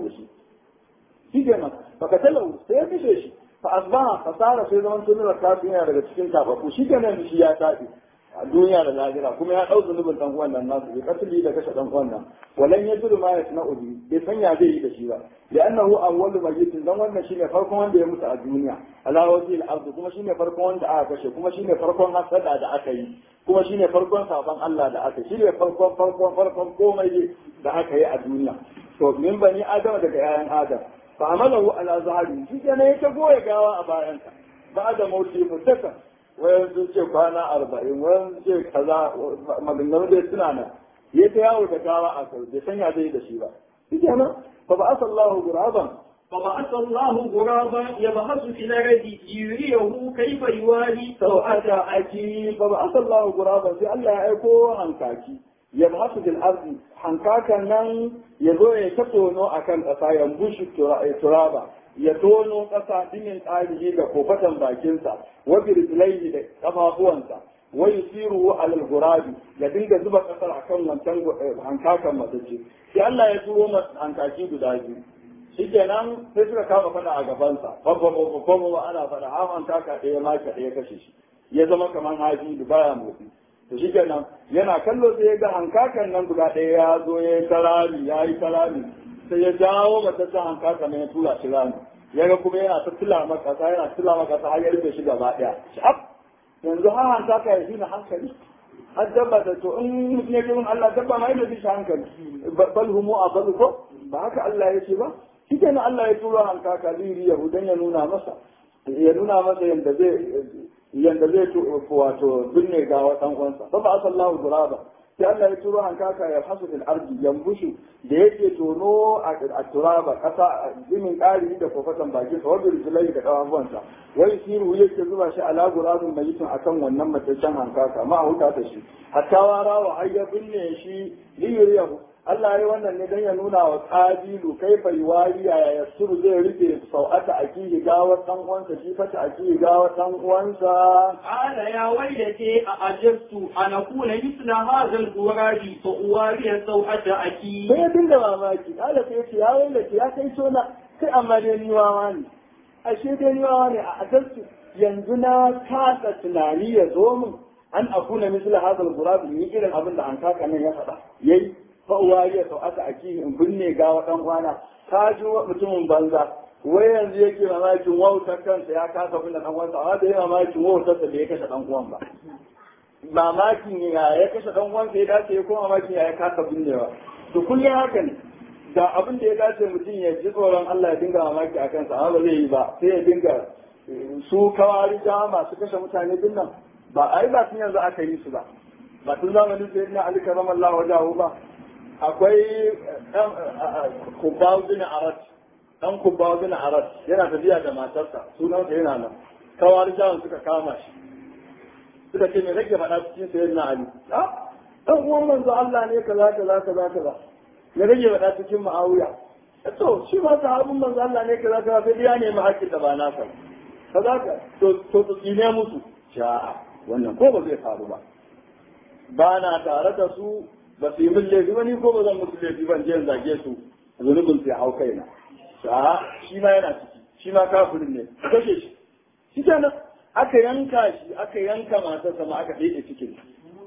shi kenan baka talau sai ya kashe shi fa asbaha fasara sai zaman sunan kafin yana daga cikin kafafu shi kenan shi ya tafi a duniya da lahira kuma ya dau zunubin dan uwan nan nasu bai katili da kashe dan uwan nan walan yajidu ma yasna'u bi bai san ya zai yi da shi ba li'annahu awwalu mayyitin dan wannan shine farkon wanda ya mutu a duniya ala wajhil ardh kuma shine farkon wanda aka kashe kuma shine farkon hasada da aka yi kuma shine farkon saban Allah da aka shine farkon komai da aka yi a duniya to min bani adam daga yayan adam fa amalahu ala zahari shi ne ya ta goye gawa a bayansa ba da mauti mutaka wayan sun ce kwana 40 wayan ce kaza maganganu da suna nan ya ta yawo da gawa a kai bai sanya zai da shi ba shi kenan fa ba asallahu guraban فبعث الله غرابا يبحث في الأرض يريه كيف يواري سوءة أكي فبعث الله غرابا في الله يكو hankaki يبحث في الأرض hankakan nan ya zo ya ta tono akan ƙasa ya bushe turaba ya tono ƙasa dinin ɗalibi da kofatan bakinsa wa birtilaihi da ƙafafuwansa wa yusiru alal gurabi ya dinga zuba ƙasar akan wancan hankakan matacce sai Allah ya turo hankaki guda biyu shikenan sai suka kama fada a gabansa babba ana fada hawan taka ɗaya maka ɗaya kashe shi ya zama kamar haji da baya motsi to shikenan yana kallo sai ya ga hankakan nan guda ɗaya ya zo ya yi tarari sai ya jawo mataccen hankakan nan ya tura shi rami ya ga kuma yana ta tula maka har ya rufe shi gaba ɗaya yanzu har hankaka ya shi na hankali har dabba da to in mutum ya ce min Allah dabba ma yana shi hankali bal humu a ko ba haka Allah ya ce ba shi kenan Allah ya turo hankaka liri yahudan ya nuna masa yanda zai wato binne gawa dan uwansa fa ba sallahu duraba sai Allah ya turo hankaka ya hasu fil ardi yambushu da yake tono a turaba kasa jimin ƙari da kofatan baki sa wadda rijilai da kafafuwansa wai siru yake zuba shi ala gurabun mayitun akan wannan mataccen hankaka ma huta ta shi hatta wara wa hayya binne shi liyuriyahu Allah ya yi wannan ne don ya nuna wa ƙabilu kai fa yuwari ya suru zai rufe sau'ata a kiyi gawar ɗan uwansa shi fata a kiyi gawar ɗan uwansa. Ala ya wayyake a ajartu a na kuna misla hazal gurabi fa uwari sau'ata a kiyi. Sai ya dinga mamaki, ala sai ce ya wayyake ya kai sona sai amma dai ni wawa ne. Ashe dai ni wawa ne a ajartu yanzu na kasa tunani ya zo min an akuna misla hazal gurabi ni irin abin da an kaka nan ya faɗa. Yayi. fa'uwariya sau aka aki in binne gawa ɗan kwana ka ji mutumin banza wai yanzu yake mamakin wautar kansa ya kasa binne ɗan uwansa amma da yi mamakin wautarsa da ya kashe ɗan uwan ba mamakin ya kashe ɗan uwansa ya dace ko mamakin ya kasa binnewa to kullum haka ne da abin da ya dace mutum ya ji tsoron Allah ya dinga mamaki a kansa amma ba zai yi ba sai ya dinga su kawari jama masu kashe mutane din nan ba ai ba tun yanzu aka yi su ba ba tun zamanin sai na Ali karamallahu wajahu ba akwai ɗan kubbawu bin arat yana tafiya da matarsa sunansa yana nan kawar jawon suka kama shi suka ce me rage faɗa cikin sayar na ali ɗan uwan manzo Allah ne kaza me rage faɗa cikin ma'awiya to shi ma sahabin manzo Allah ne kaza sai ya nemi haƙƙin da ba nasa kaza to tsine musu sha'a wannan ko ba zai faru ba ba na tare da su ba su yi min laifi wani ko ba zan musu laifi ban je in zage su zunubin su ya hau kaina shi ma yana ciki shi ma kafirin ne kashe shi shi kenan aka yanka matarsa ma aka daidai cikin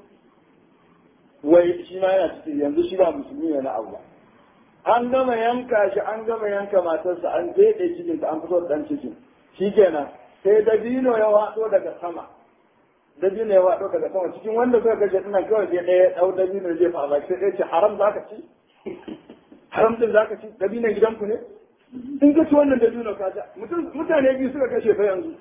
wai shi ma yana ciki yanzu shi ba musulmi ne na abu an gama yanka matarsa an daidai cikin ta an fito da dan cikin shi kenan sai dabino ya watso daga sama dabino ya waɗo daga sama cikin wanda suka kashe tunan kawai sai ɗaya ɗau dabino zai fa baki sai ɗaya ce haram za ka ci haram din za ka ci dabinon gidanku ne in ka ci wannan dabino ka ja mutane biyu suka kashe fa yanzu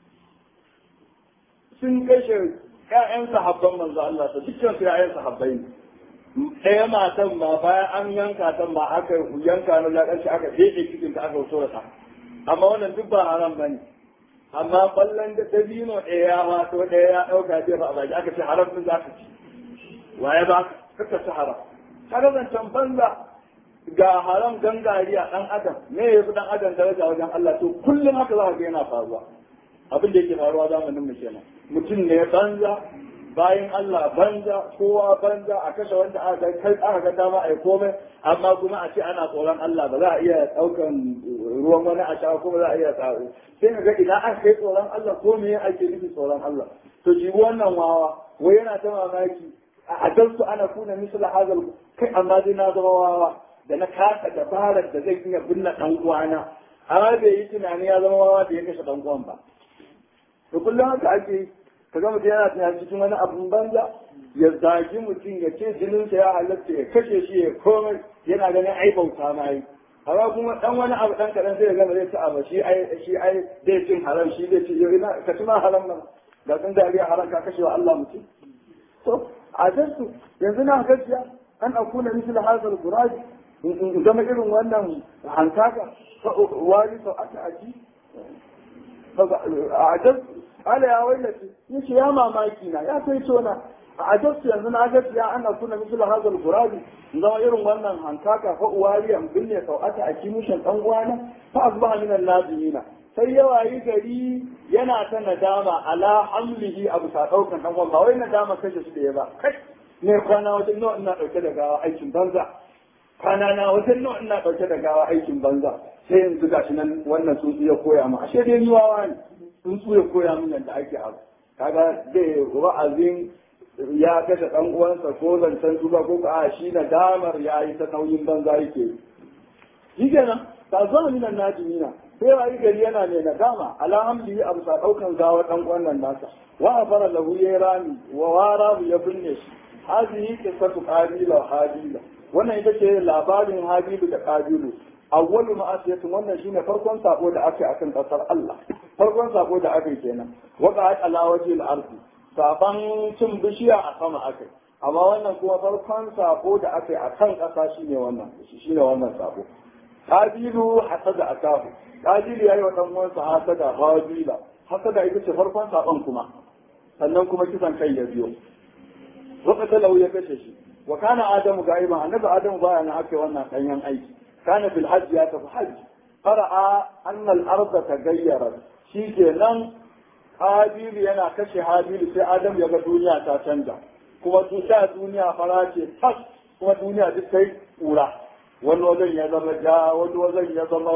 sun kashe ƴaƴan sahabban manzo Allah ta dukkan su ƴaƴan sahabbai ne ɗaya matan ma bayan an yanka ta ma aka yanka na lakanci aka daidai cikin ta aka wuto da ta amma wannan duk ba haram bane amma ballan da dabino ɗaya ya wato ɗaya ya ɗauka ce ba a baki aka ce haram din za ka ci waye ba ka ci haram kaga zancen banza ga haram gangariya ɗan adam me ya fi ɗan adam daraja wajen Allah to kullum haka za ka ga yana faruwa abin da yake faruwa zamanin mu kenan mutum ne banza bayan Allah banza kowa banza a kashe wanda aka ga dama a yi komai amma kuma a ce ana tsoron Allah ba za a iya ɗaukan ruwan wani a sha ko ba za a iya tsaro sai ka ga idan aka kai tsoron Allah ko me ake nufi tsoron Allah to jibi wannan wawa wai yana ta mamaki a ajalsu ana kuna misal hazal kai amma dai na zama wawa da na kasa dabarar da zai iya binne dan uwana amma bai yi tunani ya zama wawa da ya kashe dan uwan ba to kullum haka ake ka ga mutum yana tunani cikin wani abun banza ya zagi mutum ya ce jininsa ya halatta ya kashe shi ya komai yana ganin ai bauta ma yi amma kuma dan wani abu dan kadan sai ya gama zai ci abu shi ai zai cin haram shi zai ci yau ka ci ma haram nan ga kan dariya haram ka kashe wa Allah mutum to ajarsu yanzu na gaskiya an akuna misal hadal quraj in zama irin wannan hankaka wari sau aka aji ajarsu ala ya wallace yace ya mamaki na ya kai tona a ajarsu yanzu na gaskiya ana kuna misal hadal quraj zama irin wannan hankaka fa uwariyan binne sau aka aji mushin dan uwana fa asbaha min an-nazimina sai ya wayi gari yana ta nadama ala hamlihi abu ta daukan dan uwan ba wai nadama kashe shi da ya ba kai ne kwana wajen nawa ina dauke da gawa aikin banza kwana na wajen nawa ina dauke da gawa aikin banza sai yanzu gashi nan wannan tsuntsu ya koya mu ashe dai ni wawa ne tsuntsu ya koya min yadda ake abu kaga dai wa'azin ya kashe dan uwansa ko zancen tuba ko a shi nadamar yayi ta nauyin banza yake shi kenan ta zo min nan najimina sai wayi gari yana mai nadama alhamdulillah abu sa daukan gawa dan uwan nan nasa wa afara lahu ya rami wa warahu ya binne shi hadihi qissatu qabila wa habila wannan ita ce labarin habilu da qabilu awwalu ma'asiyatin wannan shine farkon sako da aka akan kasar Allah farkon sako da aka kenan waqa'at ala wajhi al-ardi saban cin bishiya a sama aka amma wannan kuma farkon sako da aka akan kasa shine wannan sako qabilu hasada akahu qabilu yayi wa dan uwansa hasada habila hasada ita ce farkon sakon kuma sannan kuma kisan kai ya biyo wakata lau ya kashe shi wa kana adamu ga'iban annabi adamu baya na ake wannan danyen aiki kana fil hajj ya tafi hajj fara'a anna al-ardha tagayyarat shikenan habilu yana kashe habilu sai adamu ya ga duniya ta canja kuma duniya fara ce tas kuma duniya duk sai kura wani wajen ya zama ja wani wajen ya zama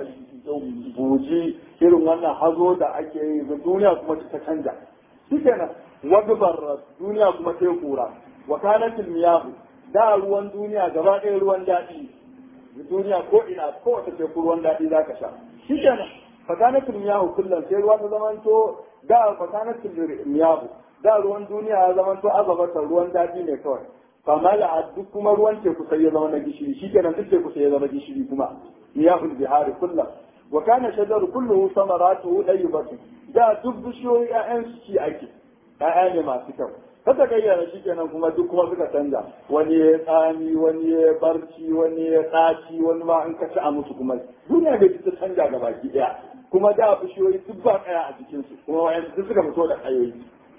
buji irin wannan hazo da ake yi duniya kuma ta canja shikenan wadbar duniya kuma sai kura wa kanatil miyahu da ruwan duniya gaba ɗaya ruwan daɗi duniya ko ina ko wata teku ruwan daɗi za ka sha shikenan fa kanatil miyahu kullum sai ruwa ta zamanto da fa kanatil miyahu da ruwan duniya ya zamanto azabata ruwan daɗi ne kawai famala duk kuma ruwan teku sai ya zama na gishiri shikenan duk teku sai ya zama gishiri kuma miyahul bihari kullum wa kana shajaru kulluhu samaratuhu dayyibatu da duk bishiyoyi ƴaƴan su ci ake ƴaƴa ne masu kyau kasa gayyara shikenan kuma duk kuma suka canja wani ya tsami wani ya barci wani ya tsaci wani ma in ka ci a musu kuma duniya da ta canja ga baki ɗaya kuma da bishiyoyi duk ba kaya a cikin su kuma wayan duk suka fito da kayoyi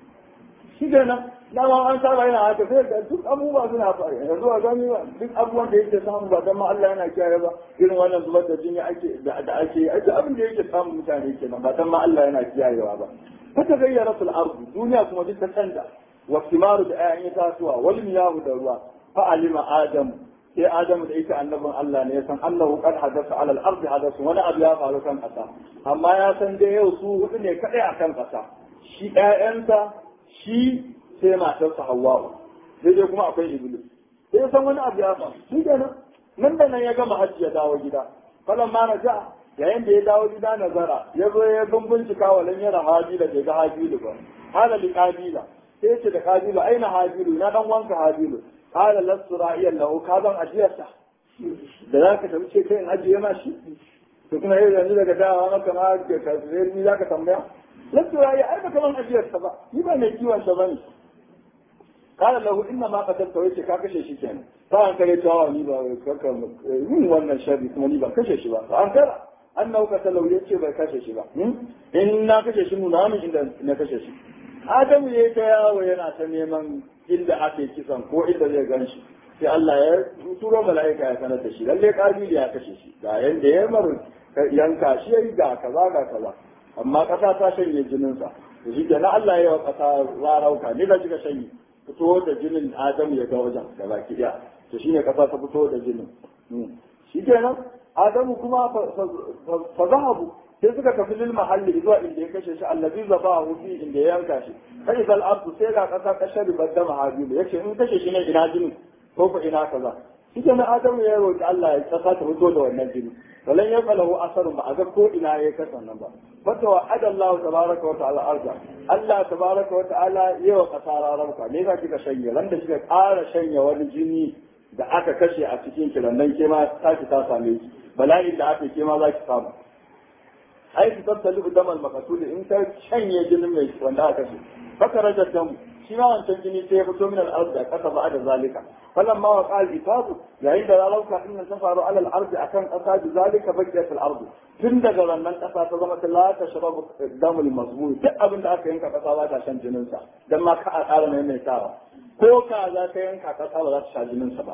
shi kenan dama an saba yana haka sai da duk abubuwa suna faru yanzu a gani duk abubuwan da yake samu ba dan ma Allah yana kiyaye ba irin wannan zubar da jini ake da ake yi abin da yake samu mutane kenan ba dan ma Allah yana kiyayewa ba ta gayyara fil ardi duniya kuma duk ta canza wa thimaru da ayyan itatuwa wal miyahu da ruwa fa alima adam sai adam da yake annabin Allah ne ya san annahu qad hadatha ala al ardi hadathu wani abu ya faru kan kasa amma ya san dai yau su hudu ne kadai akan kasa shi ƴaƴansa shi sai matarsa Hawwa sai dai kuma akwai Iblis sai san wani abu ya faru shi kenan nan da nan ya gama hajji ya dawo gida falan ma raja yayin da ya dawo gida nazara ya zo ya bincika walan yana Habila bai ga Habilu ba hala li Qabila sai ce da Qabila aina Habilu na dan wanka Habilu qala lastu ra'iyan lahu kazan ajiyarsa da zaka tafi ce kai in ajiye ma shi to kuma yanzu daga dawa maka ma ka ni zaka tambaya lastu ra'iya ai ba kaman ajiyarsa ba ni ba mai kiwon sa bane qala lahu inna ma qatalta wace ka kashe shi kenan ba an kare tawa ni ba kaka yin wannan sharri kuma ni ba kashe shi ba an kara annahu qatalahu yace bai kashe shi ba in na kashe shi nuna min inda na kashe shi Adamu yayi ta yawo yana ta neman inda ake kisan ko inda zai gan shi sai Allah ya turo mala'ika ya sanar da shi lalle Qabil ya kashe shi ga yanda ya maru yanka shi yayi ga kaza amma kasa ta shanye jinin sa to shi kenan Allah ya yi wa kasa rarauka ne da kika shanye fito da jinin Adamu ya ga wajen gaba ki daya to shine kasa ta fito da jinin shi kenan Adamu kuma fa zahabu sai suka tafi lil mahalli zuwa inda ya kashe shi allazi zabahu fi inda ya yanka shi kai zal abdu sai ga kasa kashari baddama habilu yace in kashe shi ne ina jini ko ko ina kaza shi kenan Adamu ya roki Allah ya kasa ta fito da wannan jini walan yafalahu asarun ba a ga ko ina ya kasa nan ba fatawa adallahu tabaraka wa ta'ala arda Allah tabaraka wa ta'ala yawa kasara ranka ne ka kika shanye ran da kika ƙara shanye wani jini da aka kashe a cikin kiran nan ke ma ta same ki bala'in da aka ke ma za ki samu ai ki tattali damal makasuli in ta shanye jinin mai wanda aka kashe faka rajar damu shi ma wancan jini sai ya fito min al-ard da kasa ba da zalika falan ma waqa al-itabu yayin da ralauka din ta faru alal ardi akan kasa da zalika bakiyat al-ard tun daga wannan kasa ta zama la ta sharabu damul mazmum duk abin da aka yanka kasa ba ta shan jinin sa dan ma ka a ƙara mai tawa ko ka za ka yanka kasa ba za ta sha jinin sa ba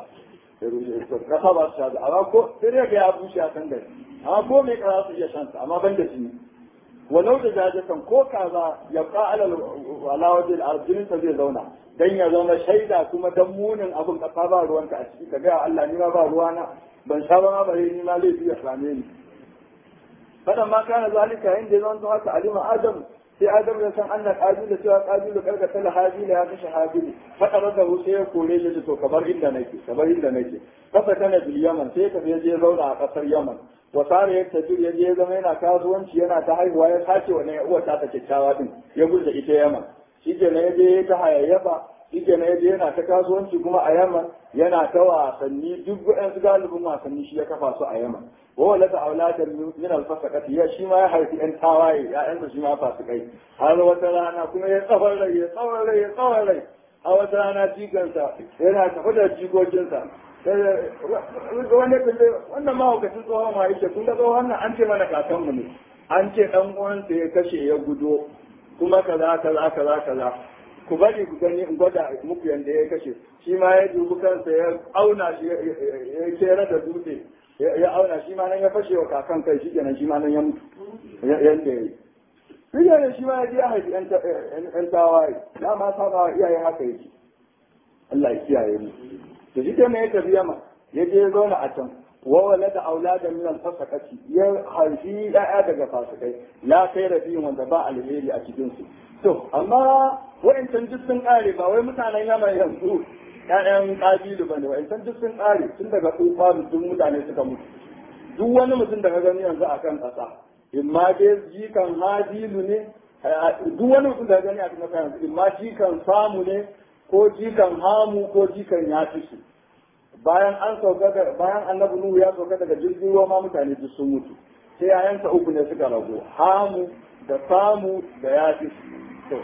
kasa ba ta sha amma ko sai ga ya bushe a kan gari amma ko mai kara su iya shan sa amma ban da jini walau da jajatan ko kaza ya fa'ala ala wajhi al-arjin ta zai zauna dan ya zama shaida kuma dan munin abin kasa ba ruwanka a ciki ka ga Allah ni ma ba ruwana ban sha ba ma bare ni ma laifi ya same ni fadan ma kana zalika inda zan to haka alima adam sai adam ya san anna qabil cewa qabil karka tala habila ya kashe habili fada raka sai ya kore shi to kabar inda nake kasa kana bil yaman sai ka je zauna a kasar yaman wasare ya tafi ya je zama yana kasuwanci yana ta haihuwa ya sace wa ne uwar ta kyakkyawa din ya gurda ita yaman shi ke ne je ta hayayyafa shi ke na yaje yana ta kasuwanci kuma a Yaman yana ta wasanni duk waɗansu galibin wasanni shi ya kafa su a Yaman wala da auladan min al-fasaqati ya shi ma ya haifi ɗan tawaye ya'yansa shi ma fasikai har wata rana kuma ya tsawon rai a wata rana jikansa yana tafi da jikokinsa wannan mahaukacin tsohon ma yake kun ga tsohon nan an ce mana kakanmu ne an ce ɗan uwansa ya kashe ya gudo kuma kaza ku bari ku gani in gwada muku yanda ya kashe shi ma ya dubi kansa ya auna shi ya kera da dutse ya auna shi ma nan ya fashe wa kakan kai shi kenan shi ma nan ya mutu yanda ya yi shi ne shi ma ya je ya haifi yan tawaye dama saba wa iyaye haka yake Allah ya kiyaye mu to shi ne ya tafi Yaman ya je ya zauna a can wawala da auladan min al-fasaqati ya haifi ya'ya daga fasikai la khayra fi wanda ba alheri a cikin su to amma wa'ancan duk sun kare ba wai mutanen Yaman yanzu ƴaƴan kabilu bane wa'ancan duk sun kare tun daga tsufa duk mutane suka mutu duk wani mutum da ka gani yanzu akan ƙasa in ma dai jikan hadilu ne duk wani mutum da ka gani a cikin ƙasa yanzu in ma jikan samu ne ko jikan hamu ko jikan yafisu bayan annabi Nuhu ya sauka daga jirgin ruwa ma mutane duk sun mutu sai yayansa uku ne suka rago hamu da samu da yafi to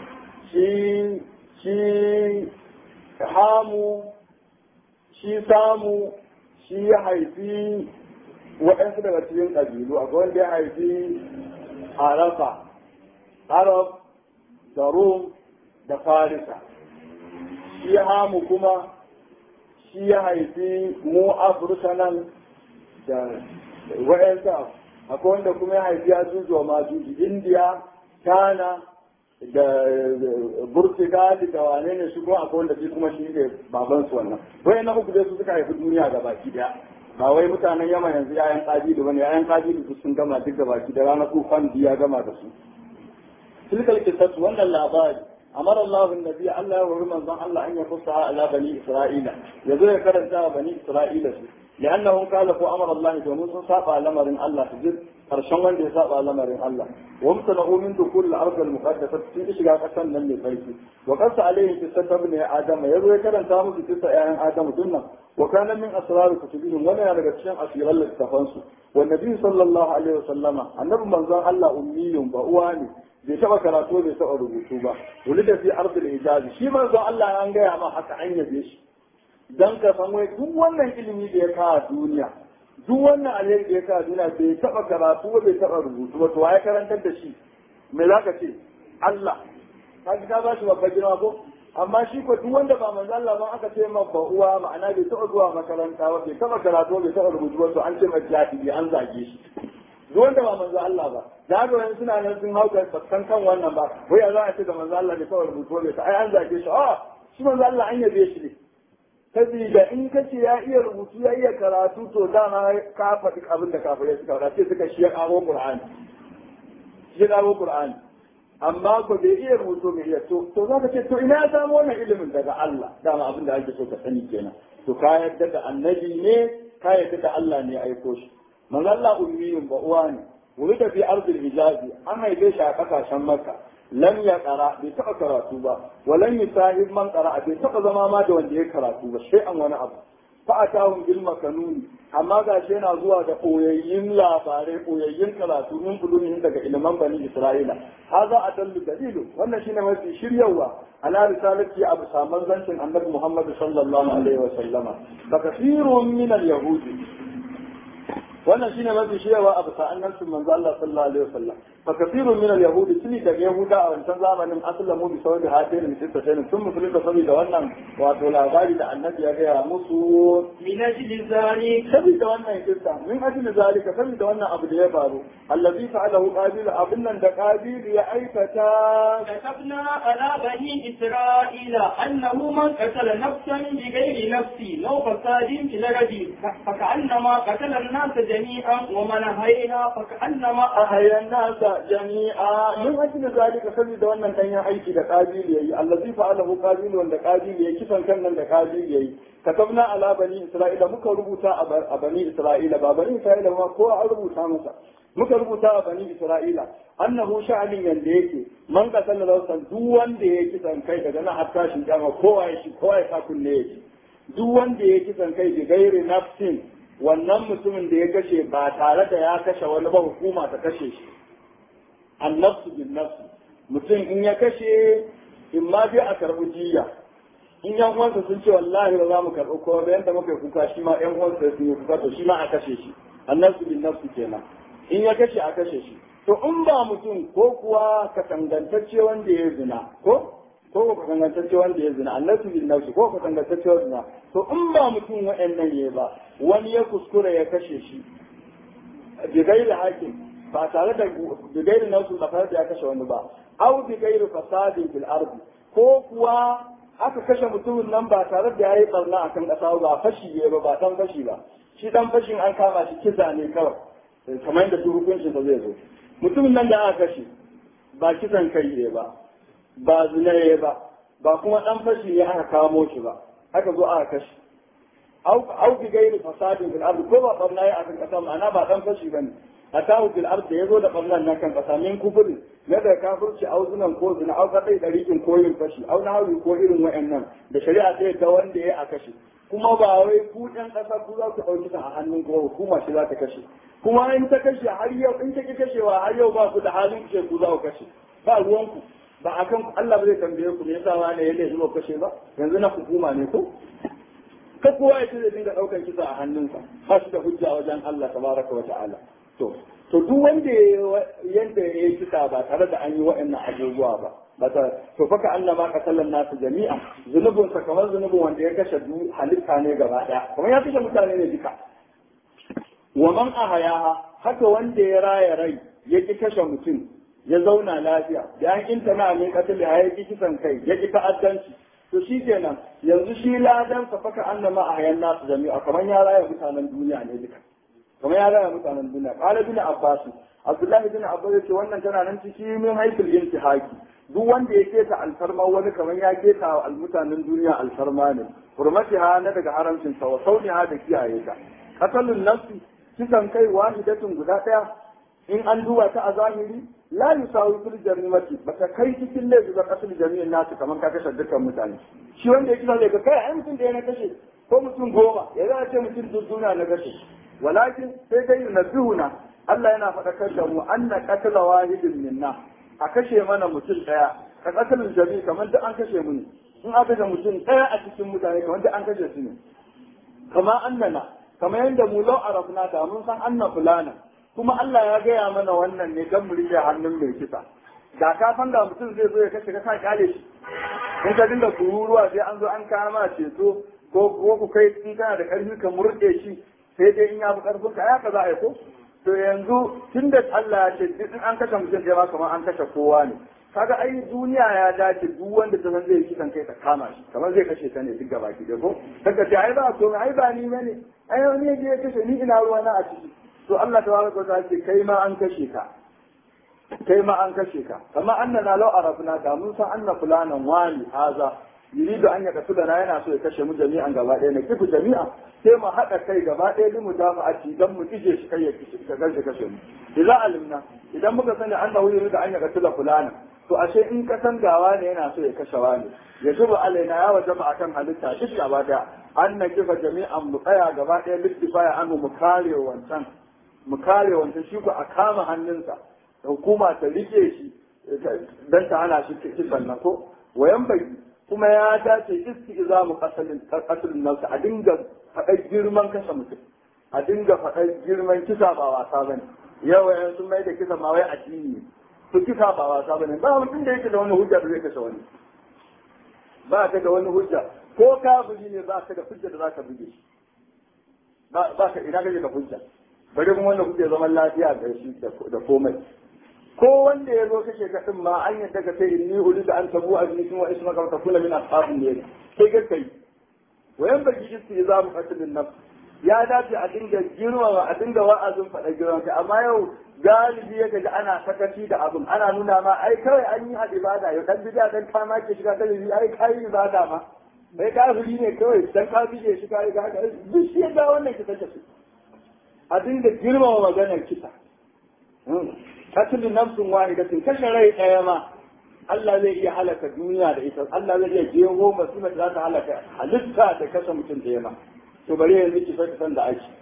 shi hamu shi samu shi ya haifi waɗansu daga cikin ƙabilu akwai wanda ya haifi arab da rum da farisa shi hamu kuma shi ya haifi mu afirka nan da wa'yansa akwai wanda kuma ya haifi ya zuwa majuji indiya china da burtigali da wane ne shi kuma akwai wanda shi kuma shi ne babansu wannan wa'yan na uku dai su suka haifi duniya ga baki daya ba wai mutanen yamma yanzu yayan kabilu bane yayan kabilu su sun gama duk da baki da ranar kufan biya gama da su tilkal kisatu wannan labari أمر الله النبي الله ورمان الله أن يقصها على بني إسرائيل يزوي كرنتها بني إسرائيل لأنهم كالفوا أمر الله وموسى ساق على أمر الله تجد فرشوان دي ساق على أمر الله وامتنعوا من دخول الأرض المقدسة في إشغال قسم من البيت وقص عليه قصة ابن آدم يزوي كرنتها في قصة آدم دونه وكان من أسرار كتبهم ولا يرغب شيء أسير الله استفانسوا والنبي صلى الله عليه وسلم النبي منظر الله أمي وأواني bai taɓa karatu bai taɓa rubutu ba wani da fi arzul hijabi shi manzo Allah an gaya ma haka an yabe shi dan ka san wai duk wannan ilimi da ya kawo duniya duk wannan alheri da ya kawo duniya bai taɓa karatu ba bai taɓa rubutu ba to waye karantar da shi me zaka ce Allah kaji ka ba shi babbar girma ko amma shi ko duk wanda ba manzo Allah ba aka ce ma ba uwa ma'ana bai taɓa zuwa makaranta ba bai taɓa karatu bai taɓa rubutu ba to an ce ma jahili an zage shi duk wanda ba manzo Allah ba da haka wani suna nan sun hauka kan wannan ba wai ya za a ce da manzo Allah bai kawai rubutu bai ai an zage shi shi manzo Allah an yabe shi ne sabida in kace ya iya rubutu ya iya karatu to dama ka faɗi abin da kafirai suka faɗa sai suka shi ƙaro Qur'ani amma ko bai iya rubutu bai iya to za ka ce to ina ya samu wannan ilimin daga Allah dama abin da ake so ka sani kenan to ka yarda da annabi ne ka yarda da Allah ne ya aiko shi manzo Allah ummiyun ba uwa ne wuri da fi arzul hijazi an haife shi a kasashen Makka lam ya qara bai taɓa karatu ba walan yusahib man qara bai taɓa zama ma da wanda ya karatu ba sai an wani abu fa atahum bil makanuni amma ga shi yana zuwa da koyayyin labarai koyayyin karatu min bulumin daga ilman bani Isra'ila haza adallu dalilu wannan shine mafi shiryawa ala risalati abu saman zancin annabi Muhammad sallallahu alaihi wa sallama fa kathirun min al yahudi wannan shine mafi shiryawa abu sa'an nan manzo Allah sallallahu alaihi wa sallam fa kathirun min al yahudi suni daga yahuda a wancan zamanin aslamu bi sababi hadirin sittatain sun musulunta saboda wannan wato labari da annabi ya gaya musu min ajli zalik saboda wannan kissa min ajli zalika saboda wannan abu da ya faru allazi fa'alahu qabil abun nan da qabil ya aikata كتبنا على بني إسرائيل أنه من قتل نفسا بغير نفس أو فساد في الأرض فكأنما قتل الناس جميعا ومن أحييها فكأنما أحيا الناس جميعا من أجل ذلك سبب أن كان يعيش لقابيل يي الذي فعله قابيل وأن قابيل يي كيف كان من قابيل يي كتبنا على بني إسرائيل مك ربوتا بني إسرائيل بني إسرائيل ما هو ربوتا مسا مك ربوتا بني إسرائيل أنه شأن ينديك من قتل لو سن دوان ديك سن كي دنا حتى شجع كوا يكون نيجي دوان ديك سن كي بغير نفس wannan mutumin da ya kashe ba tare da ya kashe wani ba hukuma ta kashe shi annafsu bin nafsu mutum in ya kashe in ma bi a karɓi jiya in yan uwansa sun ce wallahi ba za mu karɓi kowa ba yanda muka yi kuka shi ma yan uwansa sun yi kuka to shi ma a kashe shi annafsu bin nafsu kenan in ya kashe a kashe shi to in ba mutum ko kuwa katangantacce wanda ya zina ko katangantacce wanda ya zina annafsu bin nafsu ko katangantacce wanda zina to in ba mutum wa'annan ya ba wani ya kuskura ya kashe shi bigairi hakim ba tare da bigairi nafsu ba tare da ya kashe wani ba au bigairi fasadin fil ardi ko kuwa aka kashe mutumin nan ba tare da yayi barna akan kasa ba fashi ne ba dan fashi ba shi dan fashin an kama shi kisa ne kawai kamar yadda hukuncin sa zai zo mutumin nan da aka kashe ba kisan kai ne ba zina ne ba kuma dan fashi ne aka kamo shi ba aka zo aka kashe au bi gairi fasadin fil ard ko ba barna ya akan kasa ma'ana ba dan fashi bane atahu fil ard yazo da barnan nan kan kasa min kufuri na da kafirci au zunan ko zina au kadai darikin koyin fashi au nahawi ko irin wayannan da shari'a sai ta wanda ya a kashe kuma ba wai ku ɗan ƙasa ku za ku ɗauki ta a hannun ko hukuma shi za ta kashe kuma in ta kashe har yau in ta ki kashewa har yau ba ku da halin ce ku za ku kashe ba ruwanku ba akan Allah ba zai tambaye ku me yasa wani ya zuwa kashe ba yanzu na hukuma ne ko ka kowa ya ce zai dinga ɗaukar kisa a hannunsa ba shi da hujja wajen Allah tabaraka wa ta'ala to duk wanda yanda ya yi kisa ba tare da an yi wa'annan abubuwa ba to faka Allah ma kasallan nasu jami'a zunubin sa kamar zunubin wanda ya kashe halitta ne gaba daya kamar ya kashe mutane ne duka wa man ahayaha haka wanda ya raya rai ya ki kashe mutum ya zauna lafiya da an intana min katil ya ki kisan kai ya ki ta'addanci to shi kenan yanzu shi ladan sa faka annama ahayan nasu jami'a kamar ya raya mutanen duniya ne duka kamar ya raya mutanen duniya qala bin abbas abdullahi bin abbas yace wannan tana nan ciki min haifil intihaki duk wanda ya keta alfarma wani kamar ya keta mutanen duniya alfarma ne hurmatiha na daga haramcin sa wa sauniha da kiyaye ta qatalun nafsi kisan kai wahidatun guda daya in an duba ta a zahiri la yusawi fil jarimati bata kai cikin laifi ba kasul jami'in nasu kamar ka kashe dukkan mutane shi wanda ya kisa zai ga kai ai mutum da ya kashe ko mutum goma ya za a ce mutum duniya na kashe walakin sai dai yunabihuna Allah yana faɗakar da mu anna qatla wahidin minna a kashe mana mutum daya ka qatlul jami kamar da an kashe mu ne in aka da mutum daya a cikin mutane kamar da an kashe su ne kama annana kamar yadda mu lau arafna da mun san anna fulana kuma Allah ya gaya mana wannan ne don mu rike hannun mai kisa da ka san da mutum zai zo ya kashe ka kyale shi in ka dinga kururuwa sai an zo an kama ceto ko ku kai in kana da karfi ka murde shi sai dai in ya fi karfin ka ya ka za a yi ko to yanzu tun da Allah ya ce duk in an kashe mutum sai ma kamar an kashe kowa ne kaga ai duniya ya dace duk wanda ta san zai yi kisan kai ta kama shi kamar zai kashe ta ne duk gaba ki da ko kaga ce ai ba to ai ba ni bane ai wani ne ya kashe ni ina ruwa na a ciki to Allah tabaraka wa ta'ala ce kai ma an kashe ka kama annana law arafna da mun san anna fulanan wani haza yuridu an yaqtu lana yana so ya kashe mu jami'an gaba ɗaya ne kifu jami'a sai mu haɗa kai gaba ɗaya mu dafa'aci dan mu kije shi kai ya kashe mu idan alimna idan muka sani annahu yuridu an yaqtu fulana to ashe in ka san gawa ne yana so ya kashe wani ya zuba alaina ya wajaba akan halitta duk gaba ɗaya an na kifa jami'an mu tsaya gaba ɗaya littifaya an mu kare wancan shi ku a kama hannunsa hukuma ta rike shi dan ta hana shi kisan nan ko wayan bai kuma ya dace isti'zamu qatlin nafs a dinga faɗar girman kashe mutum a dinga faɗar girman kisa ba wasa bane yau yan sun mai da kisa ma wai addini ne to kisa ba wasa bane ba mutum da yake da wani hujja da zai kashe wani ba ka da wani hujja ko kafiri ne ba ka da hujja da za ka buge shi ba ka ina kake da hujja bari kuma wanda kuke zaman lafiya da shi da komai ko wanda ya zo kashe ka din ma an yadda ka sai inni uridu an tabu azmikum wa ismaka wa takuna min ashabin ne sai ga kai wayan baki istizamu qatlin nafs ya dace a dinga girmama a dinga wa'azin faɗa girman kai amma yau galibi ya gaji ana sakaci da abin ana nuna ma ai kawai an yi a ibada yau dan bid'a dan kama ke shiga galibi ai kai ibada ma bai kafiri ne kawai dan ka bige shi kai ga duk shi da wannan kisa ta su a dinga girmama maganar kisa katilin nafsun wahidatin kashe rai ɗaya ma Allah zai iya halaka duniya da ita Allah zai iya jeho masifar da za ta halaka halitta da kashe mutum ɗaya ma to bari yanzu ki san da ake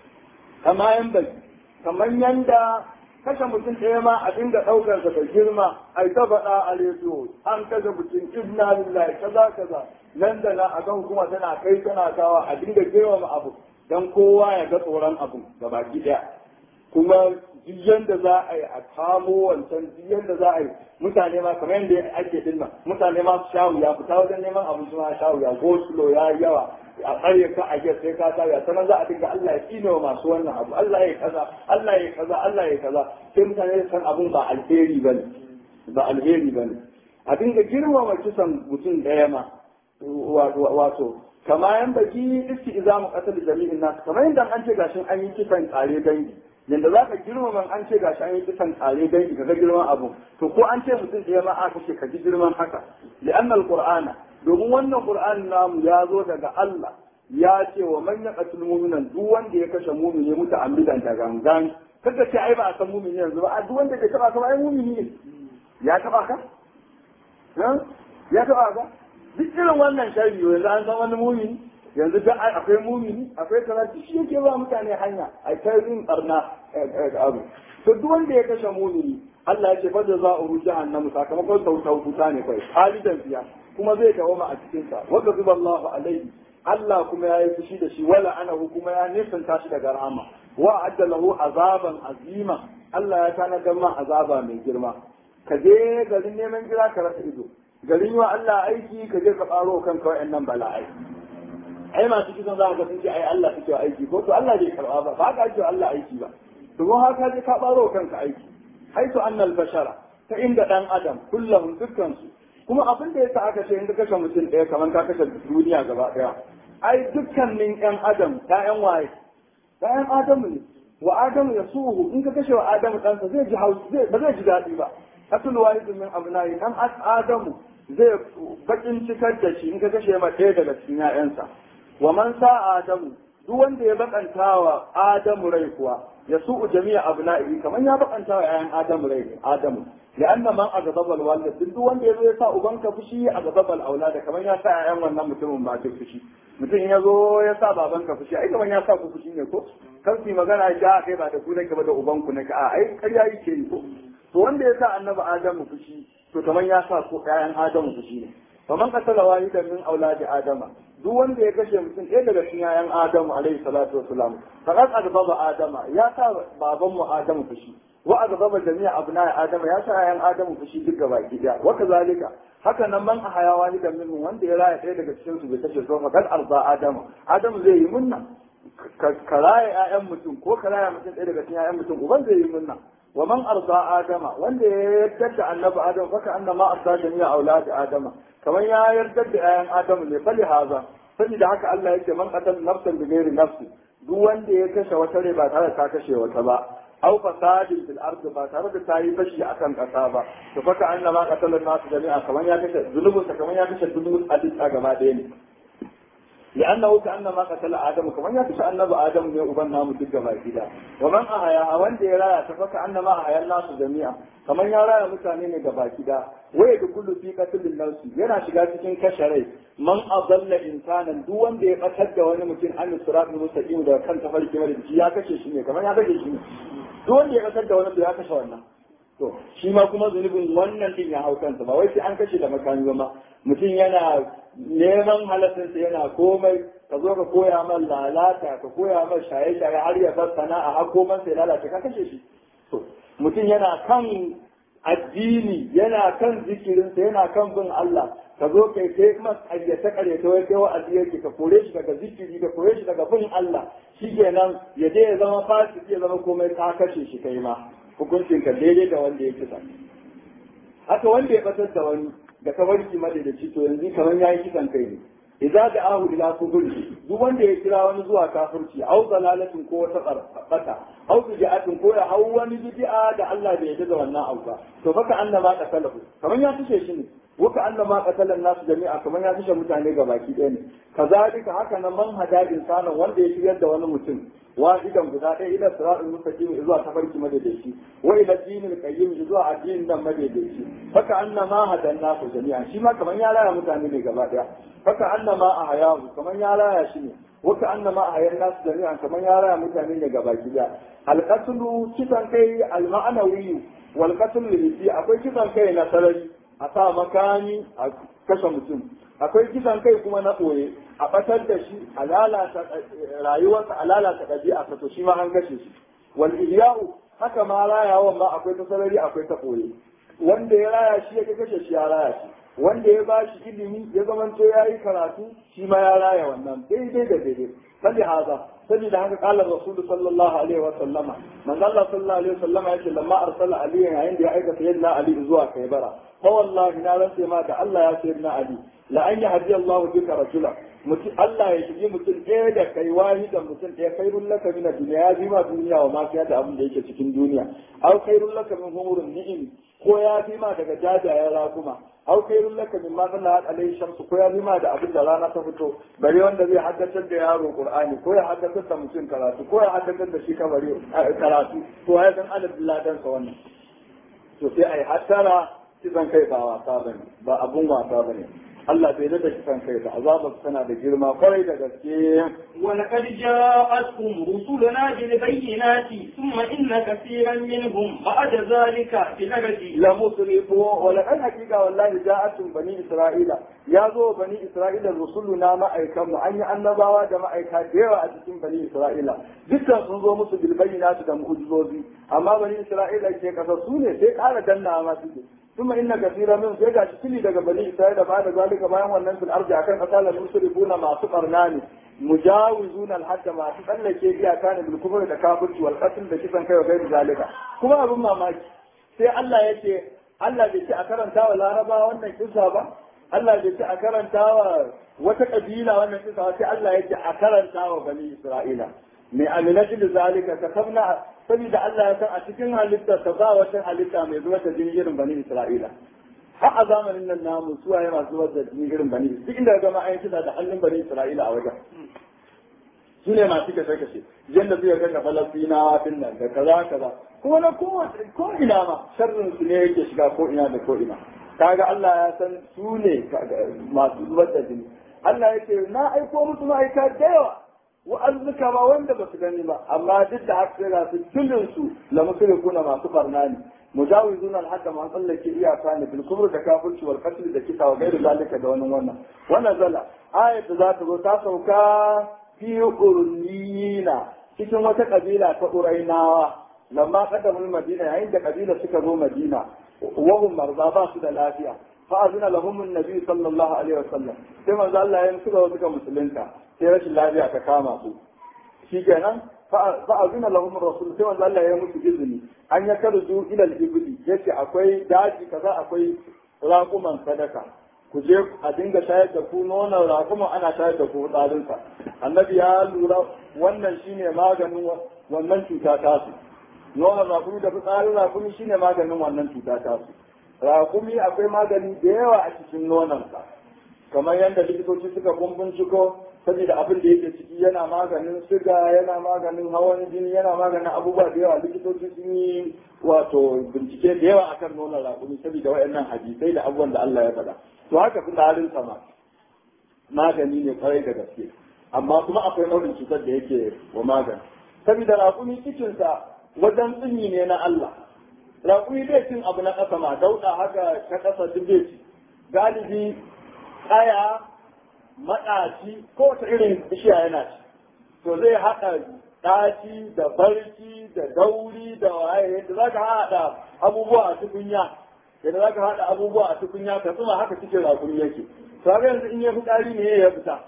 kamar yanda kashe mutum ɗaya ma a dinga ɗaukar da girma ai ta faɗa a rediyo an kashe mutum inna lillahi kaza kaza nan da nan a ga hukuma tana kai tana kawa a dinga girmama abu dan kowa ya ga tsoron abu gabaki ɗaya kuma duk yanda za a yi a kamo wancan duk yanda za a yi mutane ma kamar yadda ake dinnan mutane ma su sha wuya fita wajen neman abinci ma sha wuya gosulo ya yi yawa a tsare ka a sai ka sa ya sanar za a dinga Allah ya tsine wa masu wannan abu Allah ya kaza Allah ya kaza Allah ya kaza sai mutane san abun ba alheri bane ba alheri bane a dinga girmama kisan mutum daya ma wato kama yan baki istizamu qatl jami'in nas kamar yadda an ce gashin an yi kisan tsare dangi yanda za ka girmama an ce gashi an yi kisan tsare dangi ka ga girman abu to ko an ce mutum ɗaya ma aka ce ka ji girman haka li'anna al-qur'ana domin wannan qur'an namu ya zo daga Allah ya ce wa man yaqtul mu'minan duk wanda ya kashe mu'mini muta'ammidan da gangan kaga ce ai ba a san mu'mini yanzu ba a duk wanda bai taba ka ba ai mu'mini ne ya taba ka ya taba ka duk irin wannan shari'a yanzu an san wani mu'mini yanzu da akwai mumini akwai karatu shi yake ba mutane hanya a kai yin barna abu to duk wanda ya kashe mumini Allah ya ce fa jazaa'u jahannam sakamakon sauta ne kai halidan fiya kuma zai dawoma a cikin sa wa ghadiballahu alaihi Allah kuma ya yi fushi da shi wala anahu kuma ya nisanta shi daga rahama wa adda lahu azaban azima Allah ya tanadar ma azaba mai girma ka je garin neman jira ka rasa ido garin yi wa Allah aiki ka je ka faro kanka wa'annan bala'ai ai masu kisan za ka sun ce ai Allah suke wa aiki ko to Allah bai karba ba ba ka ce Allah aiki ba to ko haka je ka baro kanka aiki haitu annal bashara ta inda dan adam kullum dukkan su kuma abin da yasa aka ce in ka kashe mutum ɗaya kamar ka kashe duniya gaba ɗaya ai dukkanin ƴan adam ƴaƴan waye ƴaƴan adamu ne wa adamu ya suhu in ka kashe wa adamu ɗansa zai ji haushi ba zai ji daɗi ba asul wahidun min abnai dan adamu zai bakin cikar da shi in ka kashe ma ɗaya daga cikin ƴaƴansa wa man sa adamu duk wanda ya bakanta wa adamu rai kuwa ya su'u jami'a abna'i kamar ya bakanta wa ƴaƴan adamu rai adamu لأن من أغضب الوالد duk wanda yazo ya sa ubanka fushi a gabal aulada kamar ya sa ƴaƴan wannan mutumin ba ta fushi mutum ya zo ya sa babanka fushi ai kamar ya sa ku fushi ne ko kan su magana ja kai ba da ku nake ba da ubanku nake a ai ƙarya yake yi ko to wanda ya sa annabi adamu fushi to kamar ya sa ko ƴaƴan adamu fushi ne faman qatala wahidan min auladi adama duk wanda ya kashe mutum ɗaya daga cikin ƴaƴan adamu alaihi salatu wassalam faqad aghdaba adama ya sa babanmu adamu fushi wa aghdaba jami'a abna'i adama ya sa ƴaƴan adamu fushi duk gaba ɗaya wa kazalika haka nan man ahaya wani da minhum wanda ya raya ɗaya daga cikin su bai kashe su fa kad arda adamu zai yi munna ka raya ƴaƴan mutum ko ka raya mutum ɗaya daga cikin ƴaƴan mutum uban zai yi munna wa man arda adama wanda ya yarda da annabi adam fa ka annama arda jami'a auladi adama kamar ya yarda da ƴaƴan adamu ne fali haza saboda haka Allah yake man qatala nafsan bi ghairi nafsi duk wanda ya kashe wata rai ba tare da ta kashe wata ba أو فساد في الأرض فساد تاي بشي أكن كسابة فكأن ما قتل الناس جميعا كمان يكشف ذنوب كمان يكشف ذنوب أديس أجمعين لأنه كأنما قتل آدم كمان يكشف أن آدم يؤمن مدق ما كذا ومن أحيا وان ديرا فكأنما أحيا الناس جميعا كمان يرى مكانين جبا كذا ويدخل في قتل الناس ينا شجاتين كشري من أضل إنسانا دون دي قتل وانا ممكن أن الصراط المستقيم ده كان تفرق كمان يا كشف شيء كمان هذا شيء duk wanda ya kasar da wani ya kashe wannan to shi ma kuma zunubin wannan din ya hau kansa ba wai sai an kashe da makami ba ma mutum yana neman halatinsa yana komai ka zo ka koya man lalata ka koya man shaye-shaye har ya bar sana'a har koman sai lalata ka kashe shi to mutum yana kan addini yana kan zikirinsa yana kan bin Allah ka zo kai sai kuma ƙaryace wai kai wa'azi yake ka kore shi daga zikiri ka kore shi daga bin Allah shikenan ya je ya zama fasiki ya zama komai ka kashe shi kai ma hukuncin ka daidai da wanda ya kisa haka wanda ya batar da wani da ka bar shi madadaci to yanzu kamar yayi kisan kai ne idza da'ahu ila kufri duk wanda ya kira wani zuwa kafirci au dalalatin ko wata bata au bid'atin ko ya hau wani bid'a da Allah bai yarda da wannan abu ba to fa ka annama qatalahu kaman ya tushe shi ne waka annama qatalan nasu jami'a kaman ya tushe mutane gabaki ɗaya ne kazalika haka nan man hada insanan wanda ya shigar da wani mutum wahidan guda ɗaya ila siratul mustaqim zuwa tafarki madaidaici wa ila dinil qayyim zuwa addinin nan madaidaici faka annama hadan nasu jami'a shi ma kaman ya raya mutane ne gaba ɗaya faka annama ahyahu kaman ya raya shi ne waka annama ahyan nasu jami'a kaman ya raya mutane ne gaba ɗaya alqatlu kisan kai alma'anawi wal qatl lil akwai kisan kai na sarari a sa makami a kashe mutum akwai kisan kai kuma na ɓoye a ɓatar da shi a lalata rayuwarsa a lalata ɗabi'a to shi ma an kashe shi wal ihya'u haka ma rayawan ma akwai ta sarari akwai ta ɓoye wanda ya raya shi ya kashe shi ya raya shi wanda ya ba shi ilimi ya zamanto ya yi karatu shi ma ya raya wannan daidai da daidai sali haza saboda haka kala rasulu sallallahu alaihi wa sallama manzo Allah sallallahu alaihi wa sallama yace lamma arsala ali yayin da ya aika sayyidina ali zuwa kaibara fa wallahi na rantse ma da Allah ya sayyidina ali la an yahdi Allah bika rajula mutum Allah ya shigi mutum ɗaya da kai wahidan mutum ɗaya khairul laka min ad-dunya ya bi ma duniya wa ma fiya da abin da yake cikin duniya aw khairul laka min humurun ni'im ko ya bi ma daga jajayen rakuma aw khairul laka min ma sallat alayhi shamsu ko ya bi ma da abin da rana ta fito bare wanda zai haddatar da yaro qur'ani ko ya haddatar da mutum karatu ko ya haddatar da shi kabari karatu to ya san alhamdulillah dan sa wannan to sai ai hattara kisan kai ba wasa bane ba abun wasa bane Allah bai da kisan kai ba azabar tana da girma kwarai da gaske wa laqad ja'atkum rusuluna bil bayyinati thumma inna kaseeran minhum ba'da zalika fil ardi la musrifu wa laqad haqiqa wallahi ja'atkum bani isra'ila ya zo bani isra'ila rusuluna ma'aikan mu an yi annabawa da ma'aika da yawa a cikin bani isra'ila dukkan sun zo musu bil bayyinati da mu'jizozi amma bani isra'ila ke kasa su ne sai ƙara danna ma suke ثم إن كثيرا منهم سيجا تسلي daga bani Isra'ila بعد ذلك bayan wannan fil ardi akan qatala musrifuna ma suqarnani mujawizuna al-hadd ma tsallake iyaka ne bil kufr da kafirci wal qatl da kisan kai wa gairi zalika kuma abun mamaki sai Allah yace Allah bai ce a karanta wa Laraba wannan kisa ba Allah bai ce a karanta wa wata kabila wannan kisa ba sai Allah yace a karanta wa bani Isra'ila mai aminatin zalika kasabna saboda Allah ya san a cikin halitta ta ba wata halitta mai zuwa da jinjirin bani Isra'ila har a zamanin nan namu suwa ya masu zuwa da jinjirin bani duk inda ga ma'ayin kisa da hannun bani Isra'ila a wajen su ne masu kashe kashe yadda zai ga Falastinawa din nan da kaza kaza kuma na ko ina ma sharrin su ne yake shiga ko ina da ko ina kaga Allah ya san su ne masu zuwa da jini Allah yake na aiko musu ma'aika da yawa wa'azzuka ba wanda ba su gani ba amma duk da haka yana su tulun su la musrifuna masu barna ne mujawizuna al-hadda ma tsallake iyaka ne bil kubr da kafirci wal qatl da kisa wa gairu zalika da wannan zala ayat da za ta zo ta sauka fi qurnina cikin wata kabila ta urainawa lamma qadamul madina yayin da kabila suka zo madina wa hum marza ba su da lafiya fa azina lahum an-nabi sallallahu alaihi wasallam sai manzo Allah ya suka musulunta sai rashin lafiya ta kama su shi kenan fa azina lahum rasul sai wanda Allah ya musu izini an ya karzu ila al-ibli yace akwai daji kaza akwai raƙuman sadaka ku je a dinga shayar da ku nonon raƙuman ana shayar da ku tsarin sa annabi ya lura wannan shine maganin wannan cuta ta su nonon raƙumi da fitsarin raƙumi shine maganin wannan cuta ta su raƙumi akwai magani da yawa a cikin nonon sa kamar yadda likitoci suka binciko saboda abin da yake ciki yana maganin siga yana maganin hawan jini yana maganin abubuwa da yawa likitoci sun yi wato bincike da yawa akan nonon raƙumi saboda waɗannan hadisai da abubuwan da Allah ya faɗa to haka fi halin sama magani ne kwarai da gaske amma kuma akwai nau'in cutar da yake wa magani saboda raƙumi cikinsa wajen tsini ne na Allah raƙumi bai cin abu na ƙasa ma dauɗa haka ta ƙasa duk bai ci galibi kaya maɗaci ko wata irin bishiya yana ci to zai haɗa ɗaci da barci da dauri da waye yadda za ka haɗa abubuwa a tukunya yadda za ka haɗa abubuwa a tukunya ka tsuma haka cikin rakumi yake to haka yanzu in ya fitsari ne ya fita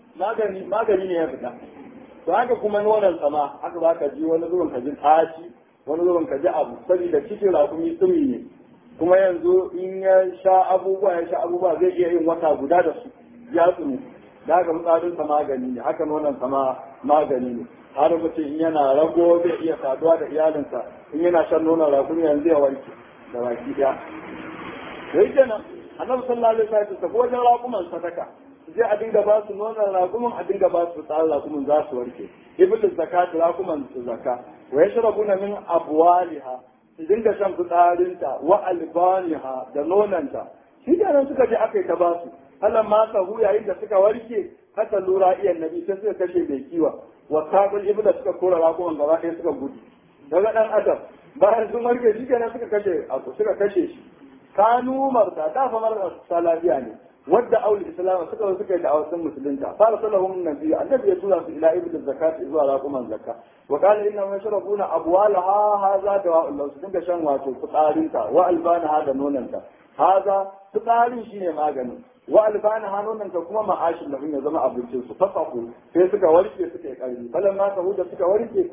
magani ne ya fita to haka kuma nonon sama haka za ka ji wani zuwan ka ji ɗaci wani zuwan ka ji abu saboda cikin rakumi tsumi ne kuma yanzu in ya sha abubuwa zai iya yin wata guda da su ya tsumi da haka fitsarinsa magani ne haka nonansa ma magani ne har mutum in yana rago zai iya saduwa da iyalinsa in yana shan nonon rakumi yanzu ya warke da baki ɗaya sai kenan annabi sallallahu alaihi wasallam ta wajen rakuman sadaka sai a dinga ba su nonon rakuman a dinga ba su tsarin rakuman za su warke iblis zakat rakuman su zaka wa yashrabuna min abwaliha su dinga shan fitsarinta wa albaniha da nonanta shi kenan suka je aka yi ta ba su Allah ma sahu yayin da suka warke haka lura iyan nabi sai suka kashe mai kiwa wa sabul ibda suka kora rakuman gaba ɗaya suka gudu daga dan adam bayan sun warke shi kenan suka kashe shi kanu marda da fa marda lafiya ne wadda aul islam suka yi da'awar sun musulunta fara salahum nabi annabi ya tura su ila ibda zakat zuwa raquman zakka wa qala inna ma yashrabuna abwalaha hadha dawa'ul law sun ga shan wato fitsarinta wa albanaha da nonanta hadha fitsarin shine magani wa albanaha nonanta kuma ma'ashin da ya zama abincin su fasaku sai suka warke suka yi karfi falan ma sahuda suka warke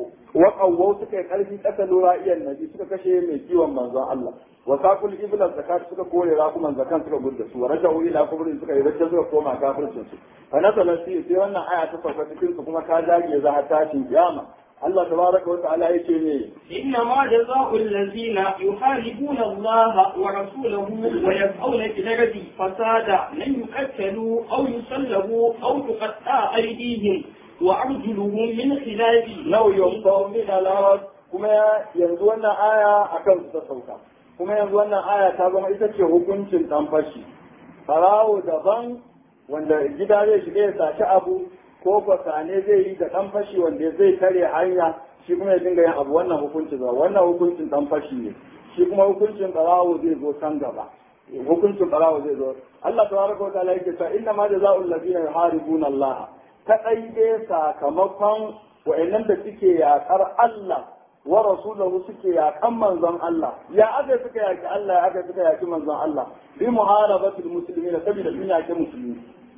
wa qawwa suka yi karfi kasa lura iyan nabi suka kashe mai kiwon manzon Allah wa saqul ibla zakat suka kore rakuman zakan suka gudda su warajau ila kubrin suka yi rajja suka koma kafircin su fa nasala sai wannan aya ta sauka cikin su kuma ka dage za a tashin kiyama Allah tabaraka wa ta'ala yace ne inna ma jazaa'u allazina yuharibuna Allah wa rasulahu wa yas'una fil ardi fasada lan yuqtalu aw yusallabu aw tuqatta aydihim wa arjuluhum min khilaf law yunfaw min al-ard kuma yanzu wannan aya akan su ta sauka kuma yanzu wannan aya ta zama ita ce hukuncin dan fashi farawo daban wanda gida zai shiga ya saci abu ko fasane zai yi da dan fashi wanda zai tare hanya shi kuma ya dinga yin abu wannan hukuncin ba wannan hukuncin dan fashi ne shi kuma hukuncin farawo zai zo kan gaba hukuncin farawo zai zo Allah tabaraka wa ta'ala yake cewa inna ma jazaa'ul ladina yuharibuna Allah kadai dai sakamakon wa'annan da suke yakar Allah wa rasulahu suke yakan manzon Allah ya aka suka yaki Allah ya aka suka yaki manzon Allah bi muharabatul muslimina saboda sun yaki musulmi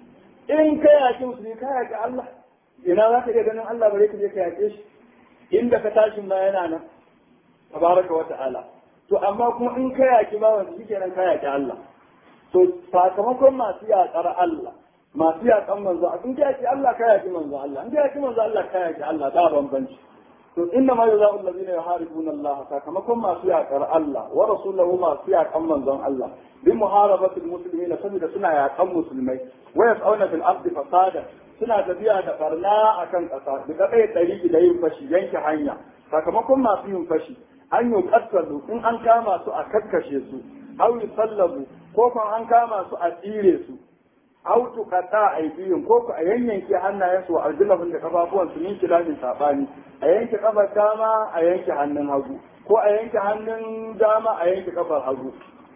in ka yaki musulmi ka yaki Allah ina za ka iya ganin Allah bare ka je ka yake shi inda ka tashi ma yana nan tabaraka wa ta'ala to amma kuma in ka yaki ba wanda shi kenan ka yaki Allah to sakamakon masu yakar Allah masu yakan manzon in ka yaki Allah ka yaki manzon Allah in ka yaki manzon Allah ka yaki Allah da bambanci to inna ma jazaa'u allazina yuharibuna Allah sakamakon masu yakar Allah wa rasulahu masu yakan manzon Allah bi muharabati almuslimina saboda suna yakan musulmai wa yas'una fil ardi fasada suna tafiya da barna akan kasa da kai dari da yin fashi yanke hanya sakamakon masu yin fashi an yi kasalu in an kama su a kakkashe su aw yusallabu ko kan an kama su a tsire su aw tuqata aydihim ko a yanyanke hannayensu wa arjulahum da kafafuwan su min kilafin sabani a yanke kafar dama a yanke hannun hagu ko a yanke hannun dama a yanke kafar hagu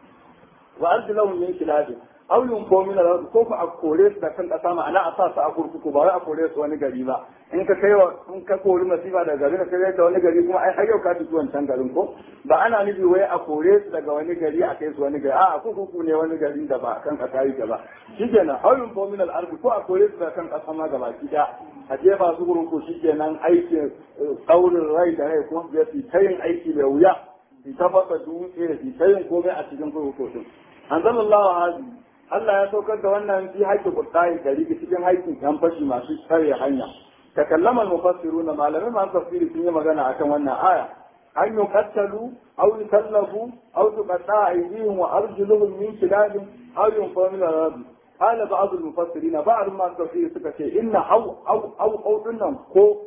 wa arjulahum min kilafin aw yunqu min al-ard ko a kore su da kan kasa ma'ana a sa su a kurkuku ba wai a kore su wani gari ba in ka kori masifa daga gari ka kai da wani gari kuma ai har yau ka tafi wancan garin ko ba ana nufi wai a kore su daga wani gari a kai su wani gari a kurkuku ne wani garin da ba kan kasa yake ba shikenan aw yunqu min al-ard ko a kore su da kan kasa ma gaba kida a jefa su kurkuku shikenan aikin tsaurin rai da rai kuma ya fi tayin aiki da wuya fi tabbata dutse fi tayin komai a cikin kurkuku din anzalallahu hadi Allah ya saukar da wannan fi haƙƙin kuɗaɗe gari cikin haƙƙin yan fashi masu tsare hanya. Takallama al-mufassiruna malamai masu tafsiri sun yi magana akan wannan aya. An yuqattalu aw yukallafu aw tuqatta aydihim wa arjuluhum min khilafin aw yunfaw min al-ard. Qala ba'd al-mufassirin ba'd ma tafsiri suka ce inna aw dinnan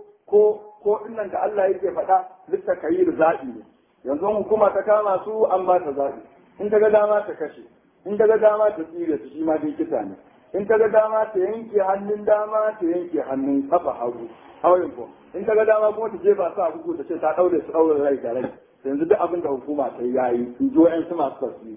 ko dinnan da Allah yake faɗa littakayyir zaɓi ne. Yanzu hukuma ta kama su an ba ta zaɓi. In ta ga dama ta kashe. In daga dama ta tsire su shi ma dai kisa ne in daga dama ta yanke hannun dama ta yanke hannun kafa hagu hauyin ko in daga dama kuma ta jefa su a bugu ta ce ta daure su daure rai da rai yanzu duk abin da hukuma ta yayi in jo yan su masu tafsiri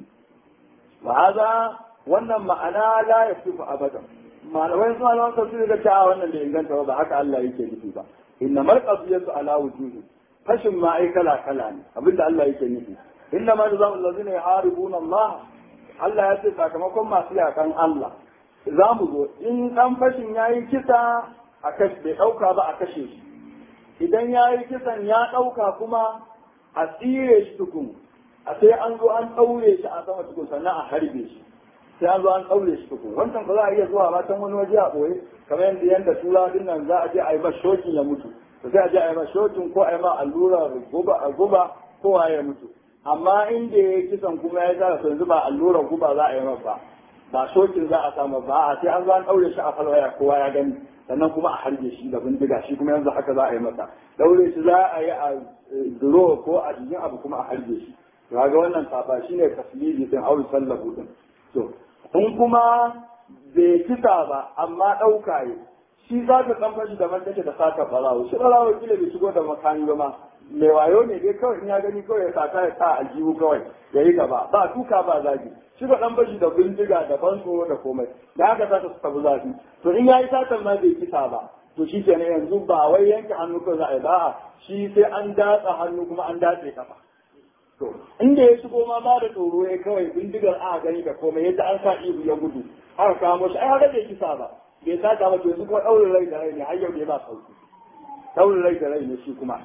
wa haza wannan ma'ana la yafifu abadan malamai su malaman tafsiri da cewa wannan da inganta ba haka Allah yake nufi ba innamal qadiyatu ala wujuhi fashin ma ai kala kala ne abinda Allah yake nufi innamal jazaa'u allazina yuharibuna Allah Allah ya ce sakamakon masu yakan Allah za mu zo in ɗan fashin ya yi kisa a kashe bai ɗauka ba a kashe shi idan ya yi kisan ya ɗauka kuma a tsire shi tukun a sai an zo an ɗaure shi a sama tukun sannan a harbe shi sai an zo an ɗaure shi tukun wancan ba za a iya zuwa ma can wani waje a ɓoye kamar yadda tura din nan za a je a yi ma shokin ya mutu to sai a je a yi ma shokin ko a yi ma allura guba ko a ya mutu amma inda ya kisan kuma ya zara to yanzu ba allura guba za a yi ma ba shokin za a samu ba a sai an zo an ɗaure shi a falwaya kowa ya gani sannan kuma a harbe shi da bindiga shi kuma yanzu haka za a yi masa ɗaure shi za a yi a duro ko a jikin abu kuma a harbe shi to ga wannan safa shine tasbihi din aure sallahu din to in kuma bai kisa ba amma ɗauka yi shi za ka ɗan fashi da man take da sata ɓarawo shi ɓarawo kila bai shigo da makami ba ma mai wayo ne dai kawai in ya gani kawai ya sata ya sa aljihu kawai ya yi gaba ba duka ba zagi shi ba ɗan fashi da bindiga da ban tsoro da komai da haka za su tafi zafi to in ya yi satan ma bai kisa ba to shi kenan yanzu ba wai yanke hannu kawai za a yi ba shi sai an datsa hannu kuma an datse kafa to inda ya shigo ma ba da tsoro ya kawai bindigar a gani da komai yadda an sa ihu ya gudu aka kamo shi ai haka bai kisa ba bai sata ba to yanzu kuma ɗaurin rai da rai ne har yau ne ba sauki ɗaurin rai da rai ne shi kuma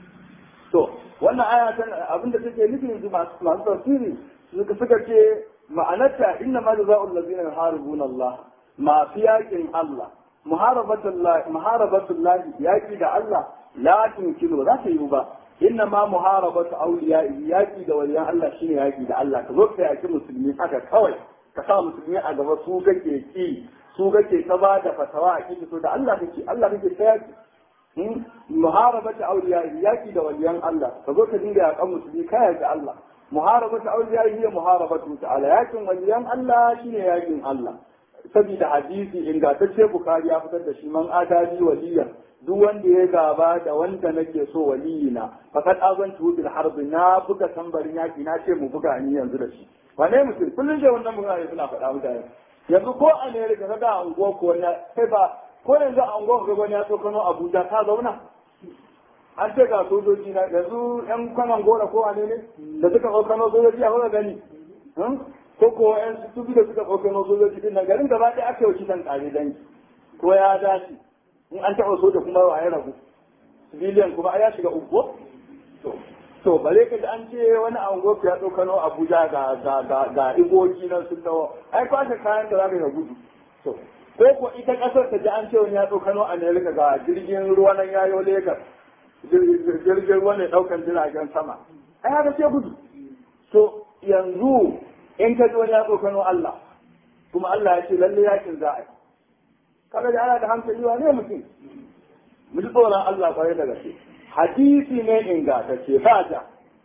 to wannan aya abinda take nufi yanzu masu tafsiri suka ce ma'anarta inna ma jazaa'ul ladzina yuharibuna Allah masu yakin Allah muharabatullah yaki da Allah la tunkilu za ta yi ba inna ma muharabatu awliya yaki da waliyan Allah shine yaki da Allah ka zo ka yaki musulmi haka kawai ka sa musulmi a gaba su kake ki su kake ta ba da fatawa a kiki to da Allah kake ta yaki muharabatu awliya yaki da waliyan Allah ka zo ka dinga yakan musulmi ka yaki Allah muharabatu awliya hiya muharabatu ta'ala yakin waliyan Allah shine yakin Allah saboda hadisi ingantacce Bukhari ya fitar da shi man adali waliyan duk wanda ya gaba da wanda nake so waliyina fakat azantu bil harb na buga tambarin yaki na ce mu buga ni yanzu da shi wane mutum kullun da wannan mutane suna faɗa mutane yanzu ko America ka ga ango ko na sai ba ko yanzu ango ga wani ya tsokano Abuja ta zauna an ce ga sojoji na yanzu yan kwanan gora ko wane ne da suka tsokano sojoji a wani gani ko ko yan su da suka tsokano sojoji din na garin gaba ɗaya ake wuce dan kare dangi ko ya dace in an taɓa soja kuma wa ya ragu civilian kuma ya shiga uku to bare ka da an ce wani ango ya tsokano Abuja ga igoki nan sun dawo ai kwashe kayan da za ka gudu to ko ita kasar ta ji an ce wani ya tsokano America ga jirgin ruwa nan yayo Lagos jirgin ruwa ne daukan jiragen sama ai haka sai gudu to yanzu in ka ji wani ya tsokano Allah kuma Allah ya ce lalle yakin za a yi kaga da ana da hankali wa ne mutum mu ji tsoron Allah kwarai da gaske hadisi ne ingantacce ba ta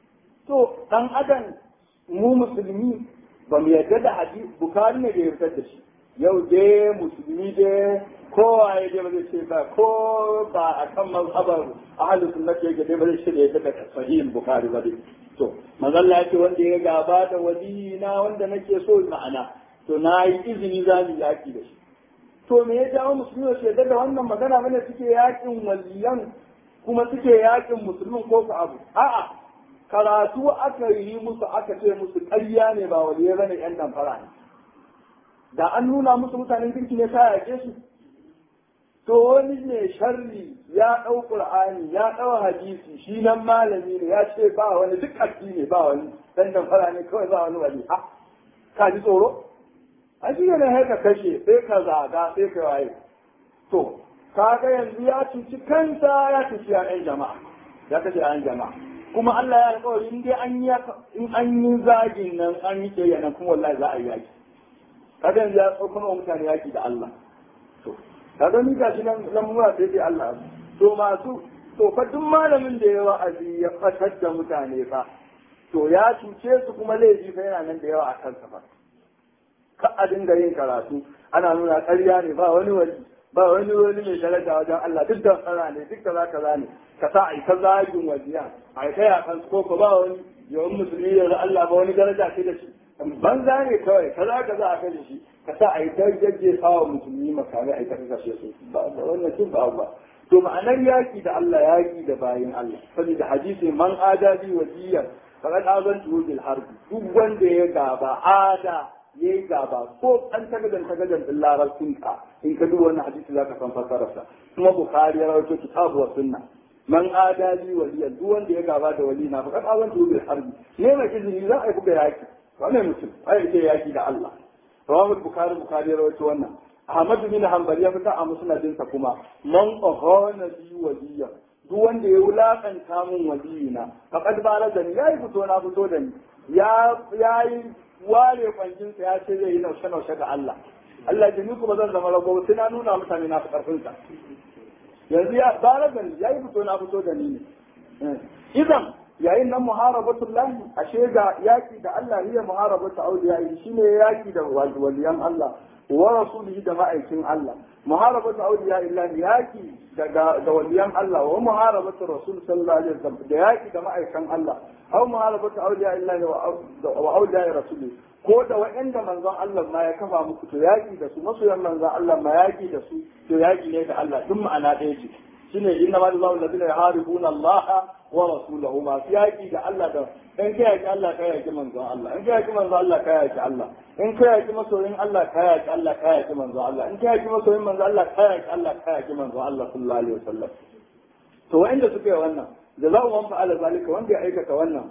to dan adam mu musulmi ba mu yarda da hadisi Bukhari ne da ya fitar da shi yau dai musulmi dai kowa ya dai ba zai ce ba ko ba a kan mazhabar ahlus sunnah yake dai ba zai ce da sahih Bukhari ba dai to manzon ya ce wanda ya gaba da wali na wanda nake so ma'ana to na yi izini za mu yaki da shi to me ya jawo musulmi su yarda da wannan magana bane suke yakin waliyan kuma suke yakin musulmin ko ku abu a'a karatu aka yi musu aka ce musu ƙarya ne ba waliyai bane yan damfara ne da an nuna musu mutanen kirki ne ta yake su to wani ne sharri ya ɗau Qur'ani ya ɗau hadisi shi nan malami ne ya ce ba wani duk addini ba wani dan damfara ne kawai ba wani wali ka ji tsoro a shi ne haka kashe sai ka zaga sai ka waye to kaga yanzu ya cuci kansa ya cuci ƴan jama'a ya kashe ƴan jama'a kuma Allah ya alƙawari in an yi zagin nan an yi kiyaya nan kuma wallahi za a yi yaki kaga yanzu ya tsokano wa mutane yaki da Allah to kaga ni gashi nan lamura sai dai Allah to masu to fa duk malamin da ya wa'azi ya fatar da mutane fa to ya cuce su kuma laifi fa yana nan da yawa a kansa fa ka a dinga yin karatu ana nuna ƙarya ne ba wani mai daraja wajen Allah duk da tsara ne duk da kaza ne ka sa ai ta zagin wajiya ai ta ya kan ko ba wani yawan musulmi da Allah ba wani daraja ce da shi banza ne kawai kaza a kai shi ka sa ai ta jajje sawa musulmi makamai ai ta kashe su ba wannan cin ba to ma'anar yaki da Allah yaki da bayin Allah saboda hadisi man adabi waliyan faqad azantu bil harb duk wanda ya gaba ya yi gaba ko an tagadan din larabcin ka in ka duba wannan hadisi zaka san fasararsa kuma Bukhari ya rawaito kitabu wa sunna man adali waliyan duk wanda ya gaba da wali na faqad azantu bil harb ne mai izini za a yi buga yaki wannan mutum ai ce yaki da Allah rawahu bukhari ya rawaito wannan Ahmad bin Hanbal ya fita a musnadinsa kuma man ahana bi waliya duk wanda ya wulakanta mun waliyina faqad barazani yayi fito na fito da ni yayi ware kwanjin sa ya ce zai yi naushe ga Allah Allah ya ni kuma zan zama rago sai na nuna mutane na karfin sa yanzu ya barazani yayi fito na fito da ni ne idan yayin nan muharabatul lahi ashe ga yaki da Allah hiya muharabatu awliya shine yaki da waliyan Allah wa rasulihi da ma'aikin Allah muharabatu awliya illahi yaki da waliyan Allah wa muharabatu rasul sallallahu alaihi wasallam da yaki da ma'aikan Allah aw muharabatu awliya illahi wa awliya rasuli ko da wa'anda manzon Allah ma ya kafa muku to yaki da su masoyan manzon Allah ma yaki da su to yaki ne da Allah duk ma'ana ɗaya ce shine inna ma jazaa'u alladhina yuharibuna Allah wa rasulahu ma fi yaki da Allah da in kai yaki Allah kai yaki manzon Allah in kai yaki manzon Allah kai yaki Allah in kai yaki masoyin Allah kai yaki Allah kai yaki manzon Allah in kai yaki masoyin manzon Allah kai yaki Allah kai yaki manzon Allah sallallahu alaihi wasallam to wanda suka yi wannan jazaa'u man fa'ala zalika wanda ya aikata wannan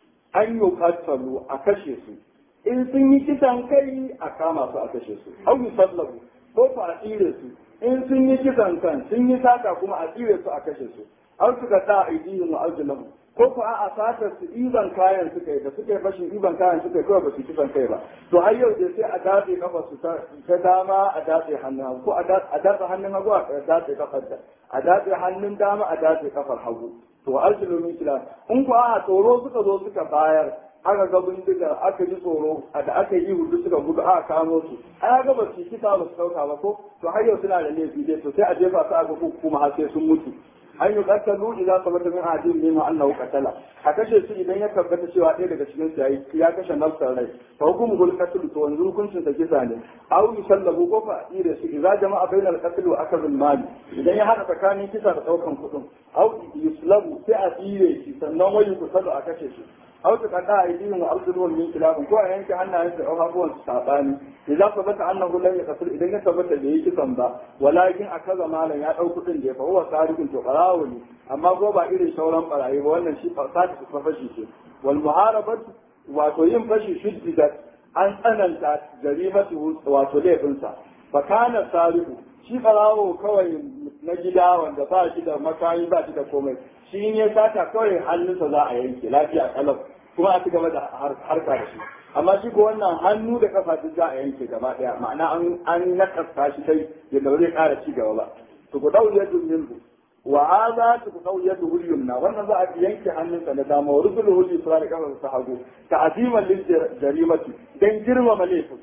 an yuqatalu a kashe su in sun yi kisan kai a kama su a kashe su au yusallabu ko fa a tsire su in sun yi kisan kan sun yi saka kuma a tsire su a kashe su au suka sa aidihim wa arjulahum ko ko a sata su iban kayan suka yi da suka yi fashin iban kayan suka yi kawai ba su kisan kai ba to har yau dai sai a datse kafa su ta dama a datse hannun hagu ko a datse hannun hagu a datse kafar da a datse hannun dama a datse kafar hagu to arjulu min kila in ko a tsoro suka zo suka bayar aka ga bindiga aka ji tsoro da aka yi hudu suka gudu aka kamo su ai ga ba su kisa ba su dauka ba ko to har yau suna da laifi dai to sai a jefa su a ga kuma har sai sun mutu an yi ƙasalu idan sabata min adin ne ma Allah katala a kashe su idan ya tabbata cewa ɗaya daga cikin su ya kashe nafsar rai fa hukumu gul qatl to wanzu hukuncin sa kisa ne aw yusallabu ko fa ire su idan jama'a bainal qatl wa akal mal idan ya hada tsakanin kisa da daukan kudin aw yuslabu sai a ire shi sannan wayu kusalu a kashe shi aw ta kada aidihim wa arjuluhum min khilaf ko a yanke hannayen da abubuwan su sabani idan sabata annahu lam yaqtul idan ya tabbata da yake kisan ba walakin akaza malan ya dau kudin da ya fa huwa sariqun to qarawu ne amma ko ba irin sauran barayi ba wannan shi fasati su fashi ce wal muharabat wato yin fashi shiddat an tsananta jarimatu wato laifinsa fa kana sariqu shi qarawu kawai na gida wanda ba shi da makayi ba shi da komai shi in ya sata kawai hannunsa za a yanke lafiya kalau kuma a ci gaba da harka da shi amma shi ko wannan hannu da kafa duk za a yanke gaba daya ma'ana an nakasta shi kai yadda ba zai kara ci gaba ba to ku dau yadu minhu wa hadha ku dau yadu yumna wannan za a yanke hannunsa na dama wa rusuluhu yusra da kafa sa hagu ta'ziman lil jarimati dan girmama laifin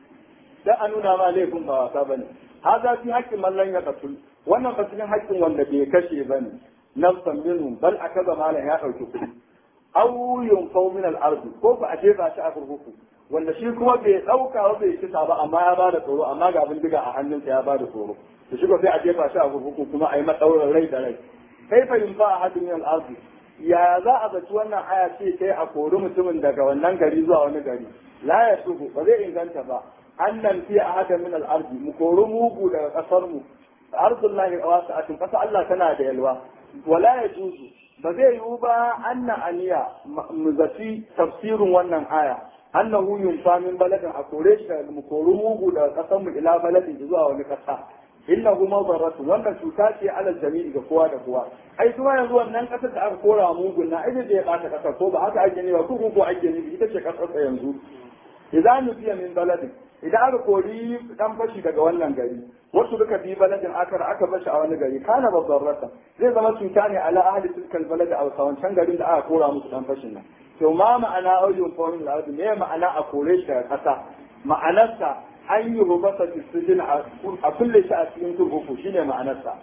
dan a nuna ma laifin ba wasa bane hadha fi haqqin man lan yaqtul wannan ba cikin haƙƙin wanda bai kashe bane nafsan minhum bal akaza malan ya dauki kuɗi aw yunfau min al-ard ko fa a jefa shi a kurkuku wanda shi kuma bai dauka ba bai kisa ba amma ya bada tsoro amma ga bindiga a hannunsa ya bada tsoro to shi ko sai a jefa shi a kurkuku kuma a yi madaurar rai da rai kai fa yunfa ahadun min al-ard ya za a zaci wannan aya ce sai a kori mutumin daga wannan gari zuwa wani gari la ya sugu ba zai inganta ba annan fi ahadan min al-ard mu kori mugu daga kasar mu ardullahi wasi'atun kasa Allah tana da yalwa wala yajuzu ba zai yiwu ba anna aniya mu zaci tafsirin wannan aya annahu yunfa min baladin a kore shi daga mu kori mugu daga kasar mu ila baladin zuwa wani kasa innahu madarratu wannan cuta ce alal jami'i ga kowa da kowa ai kuma yanzu wannan kasar da aka kora mugun na ai da ya bata kasar ko ba haka ake ne ba ko ake ne ita ce kasar yanzu idan nufiya min baladin idan aka kori dan fashi daga wannan gari wasu duka bi baladin aka bashi a wani gari kana babbarrata zai zama cuta ne ala ahli tilkal balad a wancan garin da aka kora musu dan fashin nan to ma ma'ana aujun fawmin al ne ma'ana a kore shi daga kasa ma'anarsa an yi rubasa tisjin a kulle shi a cikin turbuku shine ma'anarsa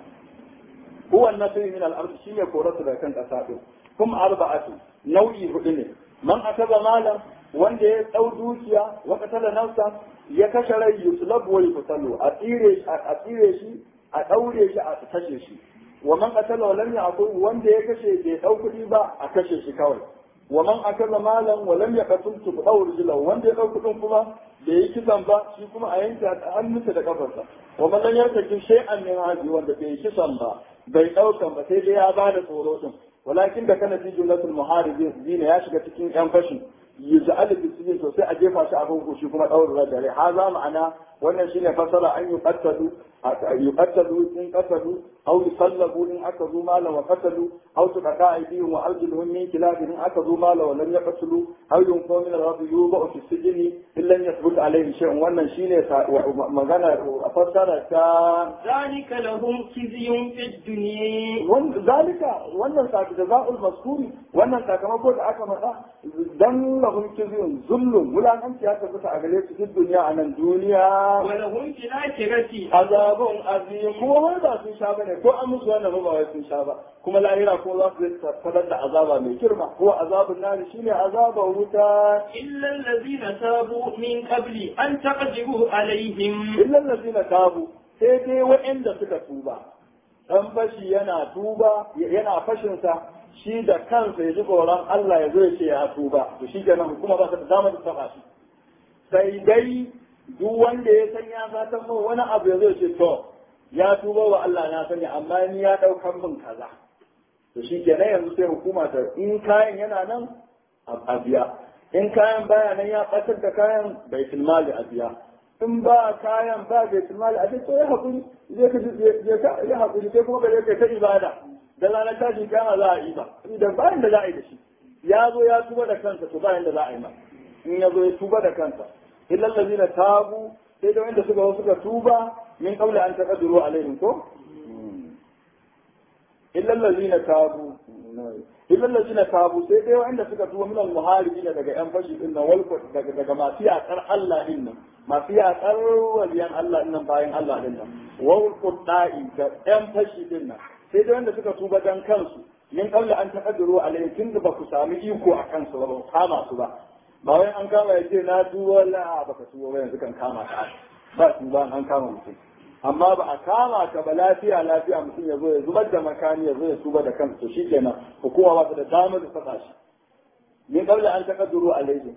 huwa an-nasr min al-ard shine koratu daga kan kasa din kuma arba'atu nau'i hudu ne man akaba malam wanda ya dau dukiya wa qatala nafsa ya kashe rai yuslab wa yuqtalu a tsire shi a daure shi a kashe shi wa man qatala wa lam yaqul wanda ya kashe bai dau kudi ba a kashe shi kawai wa man akala malan wa lam yaqtul tuqaw rijlahu wanda ya dau kudin kuma bai yi kisan ba shi kuma a yanke hannunsa da kafarsa wa man lam yartaki shay'an min hadi wanda bai yi kisan ba bai daukan ba sai dai ya bada tsoro din walakin da kana fi jumlatul muharibin zina ya shiga cikin yan fashi yuz'al bismi to sai a jefa shi a gungu shi kuma daurin dare haza ma'ana wannan shine fasara an yuqattalu in qatalu aw yusallabu in aka zo mala wa qatalu aw tuqata aydihim wa arjuluhum min khilaf in aka zo mala wa lam yaqtulu aw yunqaw min al-rabb yuba fi sijni illa yathbut alayhi shay'un wannan shine magana a fasara ta zalika lahum khizyun fid dunya zalika wannan jazaa'ul mazkuri wannan sakamako da aka faɗa dan lahum khizyun zullun wulakanci ya tabbata a gare su cikin duniya a nan duniya wa lahum fil akhirati azabun azim ko har ba sun sha bane ko an musu wannan ba wai sun sha ba kuma lahira ko za su fadar da azaba mai girma ko azabun nari shine azaba wuta illa allazina tabu min qabli an taqdiru alaihim illa allazina tabu sai dai waɗanda suka tuba dan fashi yana tuba yana fashin sa shi da kansa ya ji tsoron Allah ya zo ya ce ya tuba to shi kenan hukuma ba ta da damar da taba shi sai dai duk wanda ya san ya fatan mu wani abu ya zo ce to ya tuba wa Allah na sani amma ni ya daukan min kaza to shi kenan yanzu sai hukuma ta in kayan yana nan a biya in kayan baya nan ya batar da kayan baitul mali a biya in ba kayan ba baitul mali a biya to ya hakuri ya hakuri sai kuma gare ka ta ibada da ranar tashin kama za a yi ba idan bayan da za a yi da shi ya zo ya tuba da kansa to bayan da za a yi ma in ya zo ya tuba da kansa illal ladina tabu sai da wanda suka tuba min qabla an taqdiru alaihim ko illal ladina tabu sai dai wanda suka tuba min al muharibin daga yan fashi din nan wal daga masu yakar Allah din nan masu yakar waliyan Allah din nan bayan Allah din nan wal qudai da yan fashi din nan sai dai wanda suka tuba dan kansu min qabla an taqdiru alaihim tunda ba ku sami iko a kansu ba kama su ba ba wai an kama ya ce na tuba la baka tuba ba yanzu kan kama ka ba tuba an kama mutum amma ba a kama ka ba lafiya mutum ya zo ya zubar da makani ya zo ya tuba da kansa to shikenan hukuma ba ta da damar da saka shi min qabla an taqdiru alaihim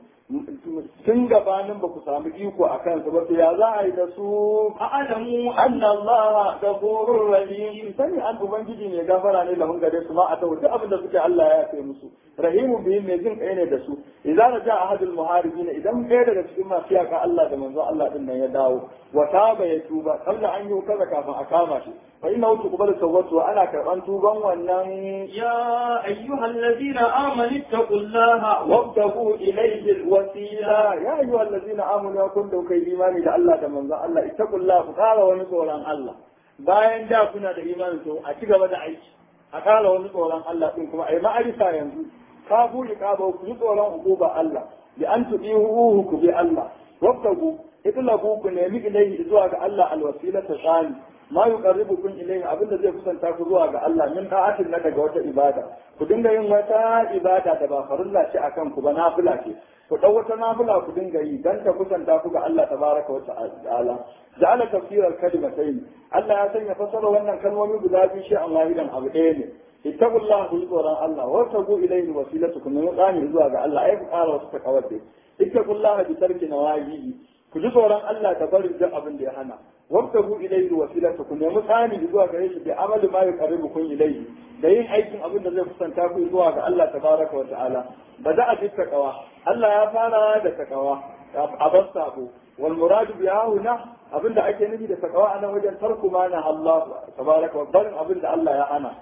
tun gabanin ba ku samu iko a kansu ba to ya za a yi da su a'lamu anna Allah ghafurur rahim sani an ubangiji ne gafara ne lahun gare su ma a tawo duk abin da suke Allah ya yafe musu rahimu bihim mai jin kai ne da su idan raja ahadul muharibin idan ɗaya daga cikin masu yaka Allah da manzo Allah din nan ya dawo wa taba ya tuba kabla an yi kaza kafin a kama shi fa inna wutu kubal tawbatu wa ana karban tuban wannan ya ayyuhal ladina amanu taqullaha wabtagu ilayhi alwasila ya ayyuhal ladina amanu ya kun daukai imani da Allah da manzo Allah ittaqullaha ku kara wani tsoron Allah bayan da kuna da imani to a ci gaba da aiki a kara wani tsoron Allah din kuma ai ma'arifa yanzu ka buɗe ka ba ku tsoron uquba Allah bi an tudihu ku bi Allah wabtagu itlabu ku nemi ilayhi zuwa ga Allah alwasila ta tsani ma yuqarribukum ilayhi abinda zai kusanta ku zuwa ga Allah min ta'atin na daga wata ibada ku dinga yin wata ibada da ba farilla ce akan ku ba nafila ce ku dau wata nafila ku dinga yi dan ta kusanta ku ga Allah tabaraka wa ta'ala ja'ala tafsir al-kalimatayn Allah ya sanya fasara wannan kalmomi guda biyu shi Allah idan abu ɗaya ne ittaqullaha ku tsoron Allah wa tagu ilayhi wasilatukum min tsani zuwa ga Allah ai ku ƙara wasu takawadde ittaqullaha bi tarki nawahihi ku ji tsoron Allah ta bari duk abin da ya hana wabtagu ilayhi wasilata ku nemi tsani zuwa gare shi bi amali ma yuqarribukum ilayhi da yin aikin abin da zai kusanta ku zuwa ga Allah tabaraka wa ta'ala bada a bisa takawa Allah ya fara da takawa a basabo wal muradu biha huna abin da ake nufi da takawa anan wajen tarku ma na Allah tabaraka wa barin abin da Allah ya hana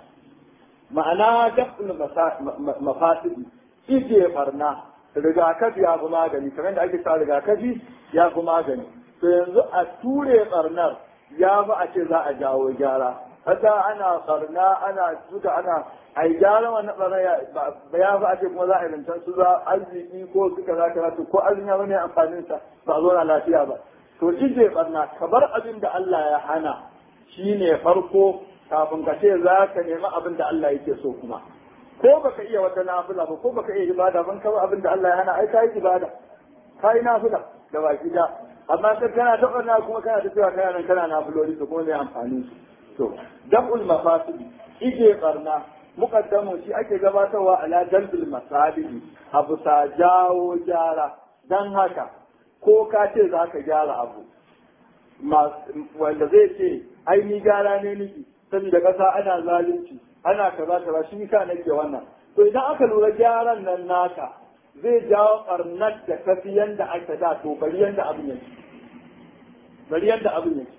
ma'ana daf'ul mafasidi ije barna rigakafi ya fi magani kamar da ake sa rigakafi ya fi magani to yanzu a ture barnar ya fi a ce za a jawo gyara hata ana barna ana tuka ana a yi gyara wannan barnar ya fi a ce kuma za a yi rancen su za arziki ko suka za ka rasu ko arziki ya wani amfanin sa ba a zo na lafiya ba to ije barna ka bar abin da Allah ya hana shine farko kafin ka ce za ka nemi abin da Allah yake so kuma ko baka iya wata nafila ba ko baka iya ibada ban kaba abin da Allah ya hana ai kai ibada kai nafila da baki da amma sai kana ta barna kuma kana ta cewa kana nan kana nafiloli to kuma me amfani to dab'ul mafasidi ije barna muqaddamu shi ake gabatarwa ala dalbil masalihi abu sa jawo gyara dan haka ko ka ce za ka gyara abu wanda zai ce ai ni gyara ne niki saboda kasa ana zalunci ana kaza kaza shi ka nake wannan to idan aka lura gyaran nan naka zai jawo ɓarnar da tafi yanda aka da to bari yanda abin yake bari yanda abin yake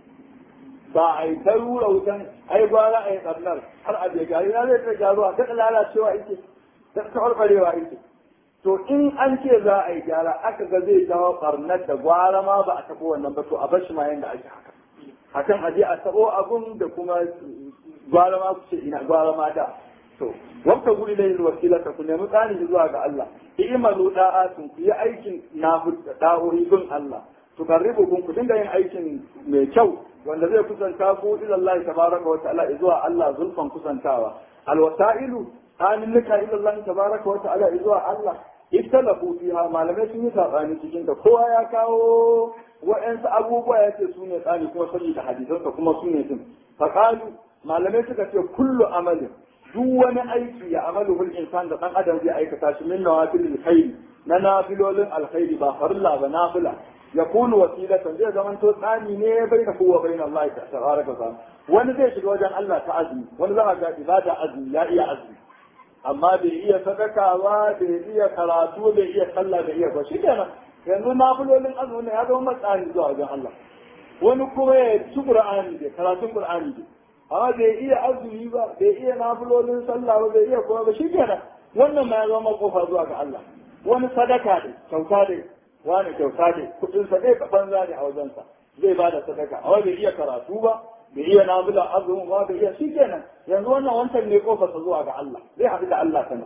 ba a yi ta rura wutan ai gwara a yi ɓarnar har a bai gari na zai ta gyaruwa ta lalacewa ake ta ɓarɓarewa ake to in an ce za a yi gyara aka ga zai jawo ɓarnar da gwara ma ba a taɓo wannan ba to a bar shi ma yanda ake haka hakan aje a taɓo abun da kuma gwara ma ku ce ina gwara ma da to wata guri da yin wasila ka ku nemi tsani zuwa ga Allah i'malu da'atun ku yi aikin da'o'i bin Allah to qarribukum ku dinga yin aikin mai kyau wanda zai kusanta ku ila Allah tabaraka wa ta'ala zuwa Allah zulfan kusantawa alwasailu aminuka ila Allah tabaraka wa ta'ala zuwa Allah ittalafu fiha malamai sun yi sabani cikin ta kowa ya kawo wa'ansu abubuwa yace su ne tsani kuma saboda hadisansa kuma su ne din faqalu malamai suka ce kullu amalin duk wani aiki ya amalu hul insan da dan adam zai aikata shi min nawafilil khair na nafilolin alkhairi ba farilla ba nafila yakunu wasilatan zai zaman to tsani ne baina kowa baina Allah tabaraka wa wani zai shiga wajen Allah ta azumi wani za ga ibada azumi ya iya azumi amma bai iya sadaka ba bai iya karatu bai iya sallah bai iya ba shi kenan yanzu nafilolin azumi ne ya zama matsani zuwa wajen Allah wani kuma ya ci Qur'ani da karatun Qur'ani da amma bai iya azumi ba bai iya nafilolin sallah ba bai iya kuma ba shi kenan wannan ma ya zama kofa zuwa ga Allah wani sadaka ne kyauta ne wani kyauta ne kudin sa dai banza ne a wajensa zai ba da sadaka amma bai iya karatu ba bai iya nafila azumi ba bai iya shi kenan yanzu wannan wancan ne kofa zuwa ga Allah zai haɗu da Allah sana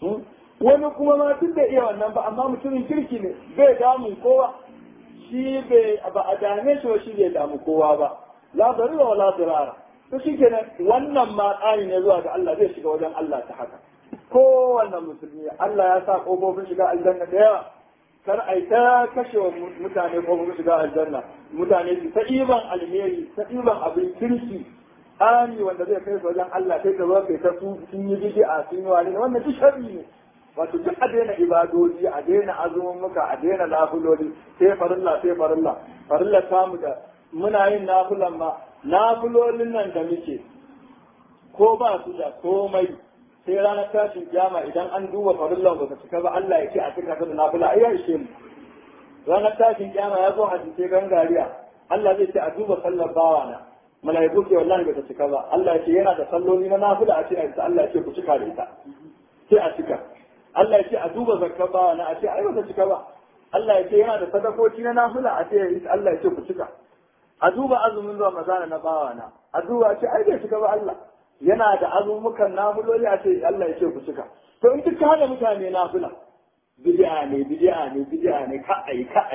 wani kuma ma duk bai iya wannan ba amma mutumin kirki ne bai damu kowa shi bai ba a dame shi ba shi bai damu kowa ba la darura wala dirara to shi kenan wannan ma tsari ne zuwa ga Allah zai shiga wajen Allah ta haka kowanne musulmi Allah ya sa kofofin shiga aljanna da yawa kar ai ta kashe wa mutane kofofin shiga aljanna mutane su ta ɗiban alheri ta ɗiban abin kirki tsari wanda zai kai su wajen Allah sai ka zo kai ta sun yi bid'a sun yi wani wannan duk sharri ne wato duk a daina ibadoji a daina azumin muka a daina nafiloli sai farilla farilla samu da muna yin nafilan ma nafilolin nan da muke ko ba su da komai sai ranar tashin kiyama idan an duba farillan ba ta cika ba Allah ya ce a cika ta da nafila ai ya ishe mu ranar tashin kiyama ya zo hadisi gangariya Allah zai ce a duba sallar bawana malaiku ce wallahi ba ta cika ba Allah ya ce yana da salloli na nafila a ce Allah ya ce ku cika da ita sai a cika Allah ya ce a duba zakka bawana a ce ai ba ta cika ba Allah ya ce yana da sadakoki na nafila a ce Allah ya ce ku cika a duba azumin Ramadana na bawana a duba ce ai bai cika ba Allah yana da azumukan nafiloli a ce Allah ya ce ku cika to in duka hana mutane nafila bid'a ne ka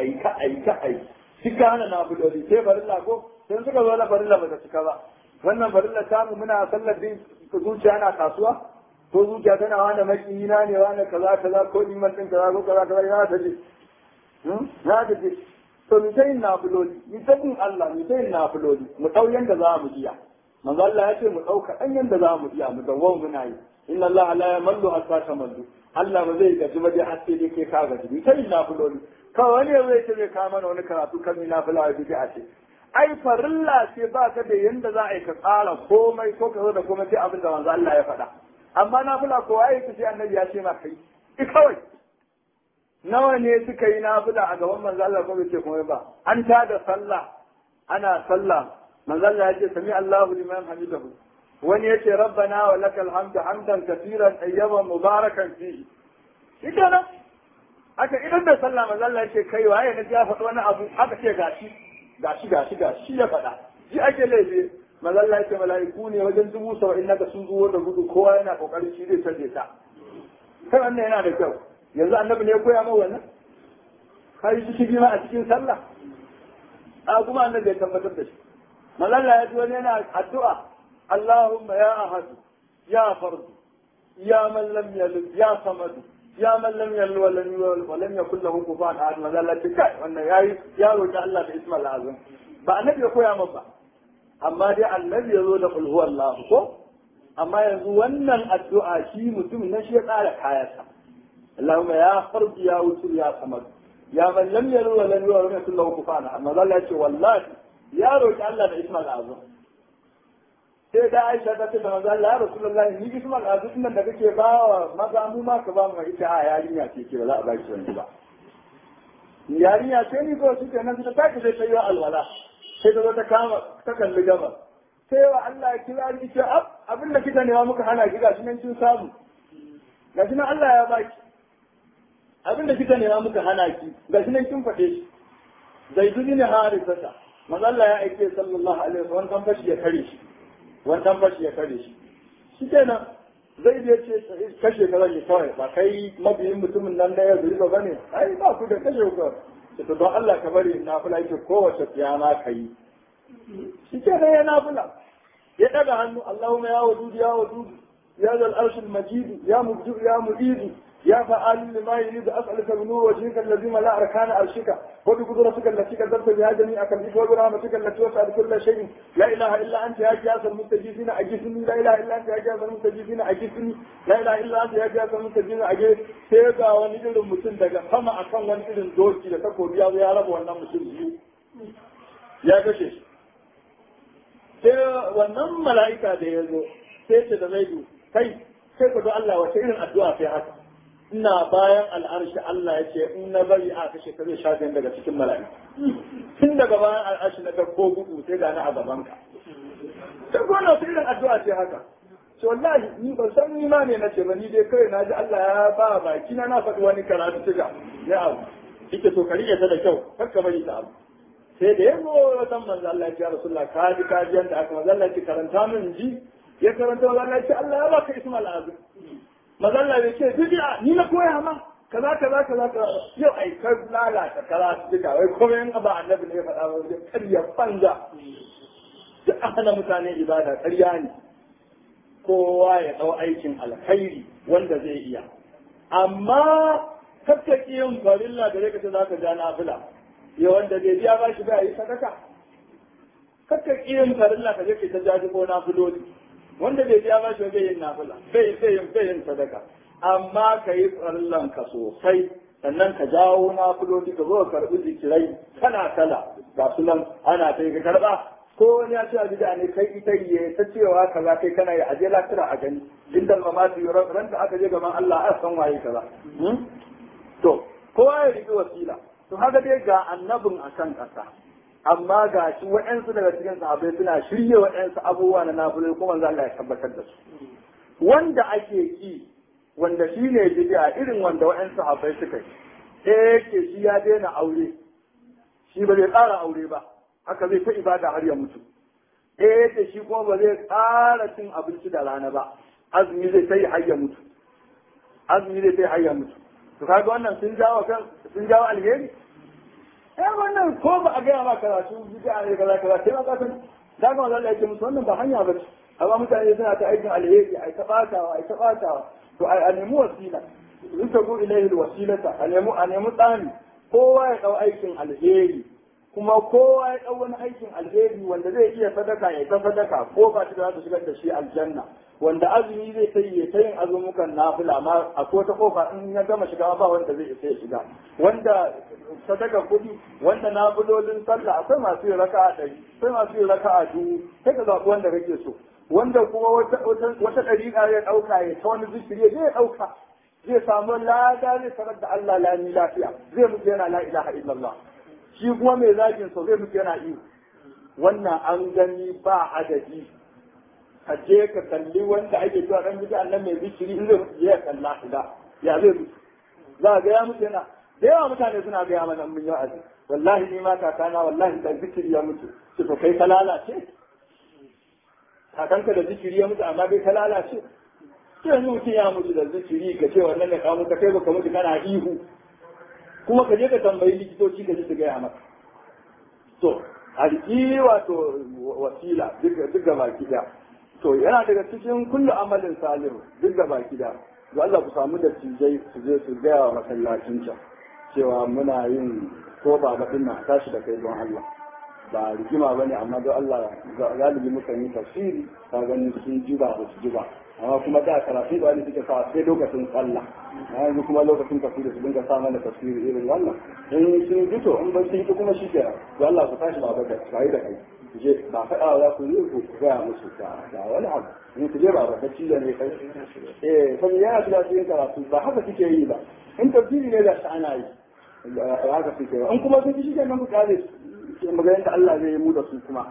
ai duka hana nafiloli sai farilla ko sai suka zo na farilla ba ta cika ba wannan farilla ta mu muna sallar din zuciya na kasuwa ko zuciya tana wani makiyina ne wani kaza ko liman din kaza ko kaza ya ta je na ta je to mu sai nafiloli mu sai Allah mu sai nafiloli mu dau yanda za mu jiya manzo Allah ya ce mu dauka dan yanda za mu jiya mu dawo muna yi inna Allah la yamallu hatta tamallu Allah ba zai gaji ba dai har sai dai kai ka gaji mu sai nafiloli kawai ne zai ce ka mana wani karatu kan nafila a bid'a ce ai farilla ce ba ka da yanda za a yi ka tsara komai ko ka zo da komai sai abin da manzo Allah ya faɗa amma nafila ko ai kace annabi ya ce ma kai kawai nawa ne suka yi nafila a gaban manzo Allah ko bai ce komai ba an tada sallah ana sallah manzo Allah ya ce sami Allahu liman hamidahu wani ya ce rabbana wa lakal hamdu hamdan kaseeran tayyiban mubarakan fihi idan aka idan da sallah manzo Allah ya ce kai waye ne ya faɗi wani abu aka ce gashi ya faɗa shi ake laifi manzo Allah ya ce mala'iku ne wajen 70,000 naka sun zuwo da gudu kowa yana kokarin shi zai taje ta kai wannan yana da kyau yanzu annabi ne ya koya mana wannan kai shi ma a cikin sallah a kuma annabi ya tabbatar da shi manzo Allah ya ce wani yana addu'a Allahumma ya ahad ya fard ya man lam yalid ya samad ya man lam yalid wa lam yulad wa lam yakul lahu kufuwan ahad manzo Allah ya ce kai wannan yayi ya roki Allah da ismul azam ba annabi ya koya masa amma dai annabi ya zo da qul huwallahu ko amma yanzu wannan addu'a shi mutum na shi ya tsara kayansa Allahumma ya farji ya wusul ya samad ya man lam yalid wa lam yulad wa lam yakul lahu kufuwan ahad manzo Allah ya ce wallahi ya roki Allah da ismul azam sai da Aisha ta ce da manzo Allah ya Rasulullahi ni ismal azin nan da kake ba wa maza mu ma ka ba mu ita a yarinya ce ke ba za a ba ki wani ba yarinya ce ni ko suke nan ta take sai ta yi alwala sai ta zo ta kama ta kalli gaba sai wa Allah ya kira ni ce abin da kika nema muka hana ki gashi nan kin samu gashi nan Allah ya baki abin da kika nema muka hana ki gashi nan kin fade shi Zaidu ne Harisata manzo Allah ya aike sallallahu alaihi wasallam kan fashi ya kare shi wannan fashi ya kare shi shikenan zai je ce kashe ka zai kawai ba kai mabiyin mutumin nan da ya zuriba bane ai ba ku da kashe ku to don Allah ka bari na fula yake kowace kiyama kai shikenan ya nafila ya daga hannu Allahumma ya wadud ya wadud ya zal arshil majid ya mubdi ya mudid يا فعال لما يريد أسألك بنور وجهك الذي ملا أركان عرشك وبقدرتك التي كذبت بها جميع كذبك وبرحمتك التي وسعت كل شيء لا إله إلا أنت يا جاس المستجيبين أجثني لا إله إلا أنت يا جاس المستجيبين أجثني لا إله إلا أنت يا جاس المستجيبين أجث سيدا ونجل المسلم دقا فما أكون ونجل دورتي لتقول يا رب وانا مسلم يا كشيش wannan mala'ika da ya zo sai ce da zaidu kai sai ku Allah wace irin addu'a sai haka ina bayan al'arshi Allah ya ce in na bari a kashe ka zai shafe daga cikin mala'iku tun daga bayan al'arshi na ko gudu sai ga na a gaban ka sai ko na irin addu'a ce haka to wallahi ni ban san ni ma ne na ce ba ni dai kai na ji Allah ya ba baki na faɗi wani karatu tuga ya abu kike to kariye ta da kyau kar ka bari ta abu sai da yazo wannan manzo Allah ya Rasulullah ka ji yanda aka manzo Allah ya karanta min ji ya karanta wannan Allah ya Allah ya baka ismal azim mazalla bai ce bid'a ni na koya ma kaza yau ai ka lalata karatu duka wai kuma yan ba annabi ne ya faɗa ba wai ƙarya banza da ana mutane ibada ƙarya ne kowa ya dau aikin alkhairi wanda zai iya amma kakkaki yin farilla da rika ce zaka ja nafila ya wanda zai biya ba shi ba yi sadaka kakkaki yin farilla ka je ka ta jaji ko nafiloli wanda bai biya ba shi bai yin nafila bai yin sadaka amma ka yi tsallan ka sosai sannan ka jawo nafiloli ka zo ka karɓi zikirai kala ga su nan ana ta yi ka karɓa ko wani ya ce a bida ne kai ita yi ta cewa kaza kai kana yi aje lafiya a gani inda mamati ran da aka je gaban Allah a san waye kaza to kowa ya riƙi wasila to haka dai ga annabin akan ƙasa amma ga shi waɗansu daga cikin sahabbai suna shirye waɗansu abubuwa na nafilai kuma za Allah ya tabbatar da su wanda ake ki wanda shi ne bid'a irin wanda waɗansu sahabbai suka yi yake shi ya daina aure shi ba zai tsara aure ba haka zai ta ibada har ya mutu yake shi kuma ba zai tsara cin abinci da rana ba azumi zai ta yi har ya mutu to kaga wannan sun jawo alheri wannan ko ba a gaya ma karatu bid'a ne kaza sai ma kasan da ga Allah yake musu wannan ba hanya ba ce amma mutane suna ta aikin alheri ai ta batawa to a nemi wasila in ta go ilaihi alwasilata a nemi tsani kowa ya dau aikin alheri kuma kowa ya dau wani aikin alheri wanda zai iya sadaka ya ta sadaka ko ba shi da za ta shigar da shi aljanna wanda azumi zai ta yi ta yin azumukan nafila amma a ko ta kofa in ya gama shiga ba wanda zai isa ya shiga wanda sadaka kudi wanda nafilolin sallah akwai masu yin raka'a ɗari akwai masu yin raka'a dubu sai ka zaɓi wanda kake so wanda kuma wata ɗariƙa ya ɗauka ya ta wani zikiri zai ɗauka zai samu lada zai sanar da Allah lami lafiya zai mutu yana la ilaha illallah shi kuma mai zagin sa zai mutu yana iyo wannan an gani ba adadi ka je ka kalli wanda ake cewa dan bid'a nan mai zikiri in zai ya kalla da ya zai mutu za ga ya mutu yana da yawa mutane suna ga mana mun yi wa'azi wallahi ni ma kakana wallahi da zikiri ya mutu to kai ka lalace kakanka da zikiri ya mutu amma bai ka lalace sai yanzu mutum ya mutu da zikiri ka ce wannan ne ka mutu kai baka mutu kana ihu kuma ka je ka tambayi likitoci ka ji su gaya maka to alƙi wato wasila duk gaba ɗaya to yana daga cikin kullu amalin salihu duk da baki da to Allah ku samu da cijai su je su gaya wa masallacin can cewa muna yin ko ba baɗin na tashi da kai don Allah ba rigima bane amma don Allah galibi muka yi tafsiri ka gani sun ji ba su ji ba amma kuma da karatu ba ne suke sa sai lokacin sallah yanzu kuma lokacin tafsiri su dinga sa mana tafsiri irin wannan in sun fito in ban sun kuma shi ke to Allah ku tashi ba da kai da kai je ba faɗa za ku yi ku ga musu da wani abu in ku je ba da ci da ne kai sai yana shiga cikin karatu ba haka suke yi ba in tafsiri ne da shi ana yi haka suke yi in kuma sun shi kenan ku kare maganar da Allah zai yi mu da su kuma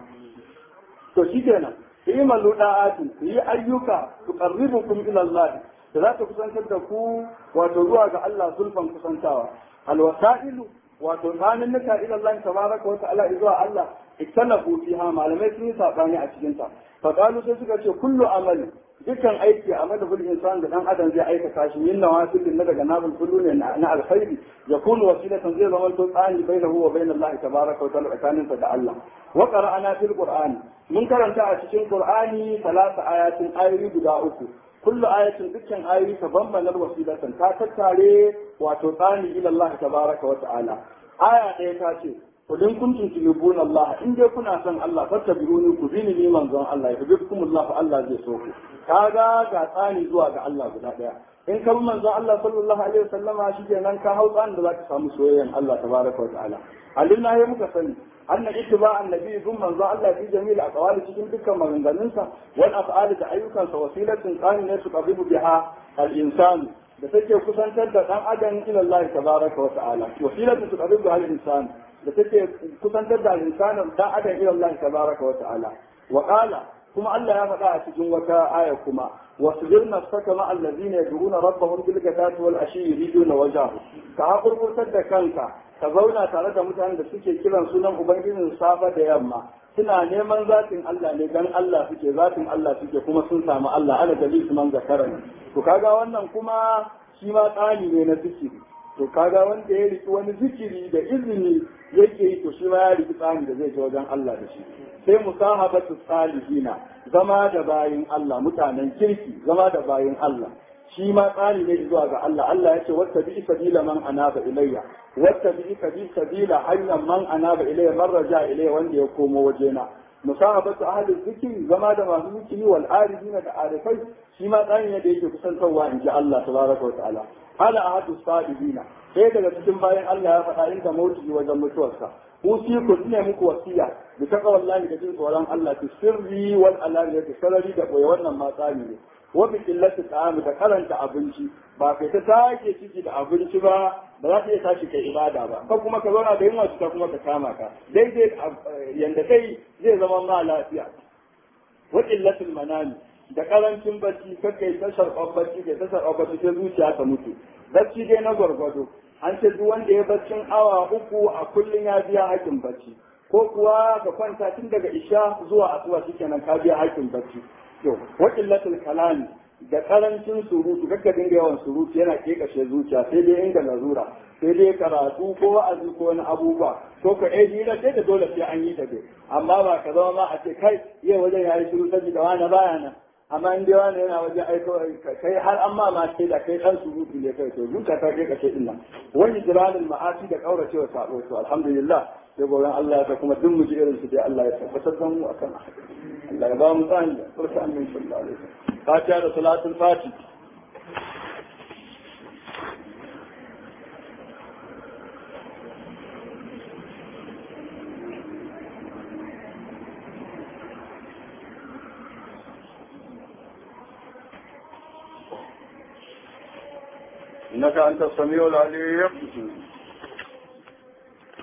to shi kenan yi maluda'atu yi ayyuka tuqarribukum ila Allah da za ta kusantar da ku wato zuwa ga Allah zulfan kusantawa alwasailu wato tsanin nika ila Allah tabaraka wa ta'ala zuwa Allah ikhtalafu fiha malamai sun yi sabani a cikin ta fa qalu sai suka ce kullu amali dukkan aiki a madadin insan da dan adam zai aikata shi yin nawafil na daga nabul kullu ne na alkhairi yakunu wasilatan zai zama to tsani bainahu wa bain Allah tabaraka wa ta'ala tsakaninsa da Allah wa qara'ana fil qur'ani mun karanta a cikin qur'ani salasa ayatin ayoyi guda uku kullu ayatin dukkan ayoyi ta bambanar wasilatan ta tattare wato tsani ila Allah tabaraka wa ta'ala aya ɗaya ta ce kudin kuntum tuhibuna Allah in dai kuna son Allah fattabi'uni ku bi ni manzon Allah yuhibbukum Allah Allah zai so ku kaga ga tsani zuwa ga Allah guda ɗaya in ka bi manzon Allah sallallahu alaihi wasallama shikenan ka hau tsanin da zaka samu soyayyan Allah tabaraka wa ta'ala alimna ya muka sani أن اتباع النبي ثم الله في جميع الأقوال تكون تلك مغنغنسا والأفعال دعيوكا وسيلة قائمة تقرب بها الإنسان بتكي كسنتا دان أدن إلى الله تبارك وتعالى وسيلة تقرب بها الإنسان بتكي كسنتا دان الإنسان دان أدن إلى الله تبارك وتعالى وقال كما الله يفقى تكون وكا آية كما واصبر نفسك مع الذين يدعون ربهم بالغداة والعشي يريدون وجهه كأقول مرتد كانك ka zauna tare da mutanen da suke kiran sunan ubangijin safa da yamma suna neman zatin Allah ne dan Allah suke zatin Allah suke kuma sun samu Allah ala dalil man zakarani to kaga wannan kuma shi ma tsani ne na zikiri to kaga wanda ya riki wani zikiri da izini yake yi to shi ma ya riki tsani da zai je wajen Allah da shi sai musahabatu salihina zama da bayin Allah mutanen kirki zama da bayin Allah shi ma tsari ne zuwa ga Allah Allah ya ce wata bi sabila man anaba ilayya wata bi sabila hanyar man anaba ilayya man raja ilayya wanda ya komo wajena musahabatu ahli zikri zama da masu zikiri wal arifin da arifai shi ma tsari ne da yake kusantarwa in ji Allah tabaraka wa ta'ala hala ahadu sabina sai daga cikin bayan Allah ya faɗa inda mauti wajen mutuwarsa usiku ne muku wasiya bi taqwallahi da jin tsoron Allah fi sirri wal alaniyati sarari da boye wannan ma tsari ne wabi illati ta'am da karanta abinci ba kai ta take ciki da abinci ba ba za ta iya tashi kai ibada ba ko kuma ka zauna da yunwa ta kuma ka kama ka daidai yanda kai zai zama ma lafiya wa illatul manami da karancin bacci kai ta sharɓar bacci kai ta sharɓar bacci sai zuciya ta mutu bacci dai na gwargwado an ce duk wanda ya baccin awa 3 a kullun ya biya hakin bacci ko kuwa ka kwanta tun daga isha zuwa asuba shikenan ka biya hakin bacci to wakilatul kalami da karancin surutu kakka dinga yawan surutu yana kekashe zuciya sai dai inda larura sai dai karatu ko wa'azi ko wani abubuwa ko ka hira sai da dole sai an yi ta dai amma ba ka zama ma a ce kai yau wajen yayi shiru saboda wani baya nan amma in dai wani yana wajen aiko kai har amma ma sai da kai dan surutu ne kai to zuciya ta kekashe din nan wani jiranul ma'asi da kauracewa sabo to alhamdulillah sai goben Allah ya kuma duk mu ji irin su dai Allah ya tabbatar da mu akan Allah ya ba mu tsani da furta annabi sallallahu alaihi wasallam fatiha da salatul fatih إنك أنت السميع العليم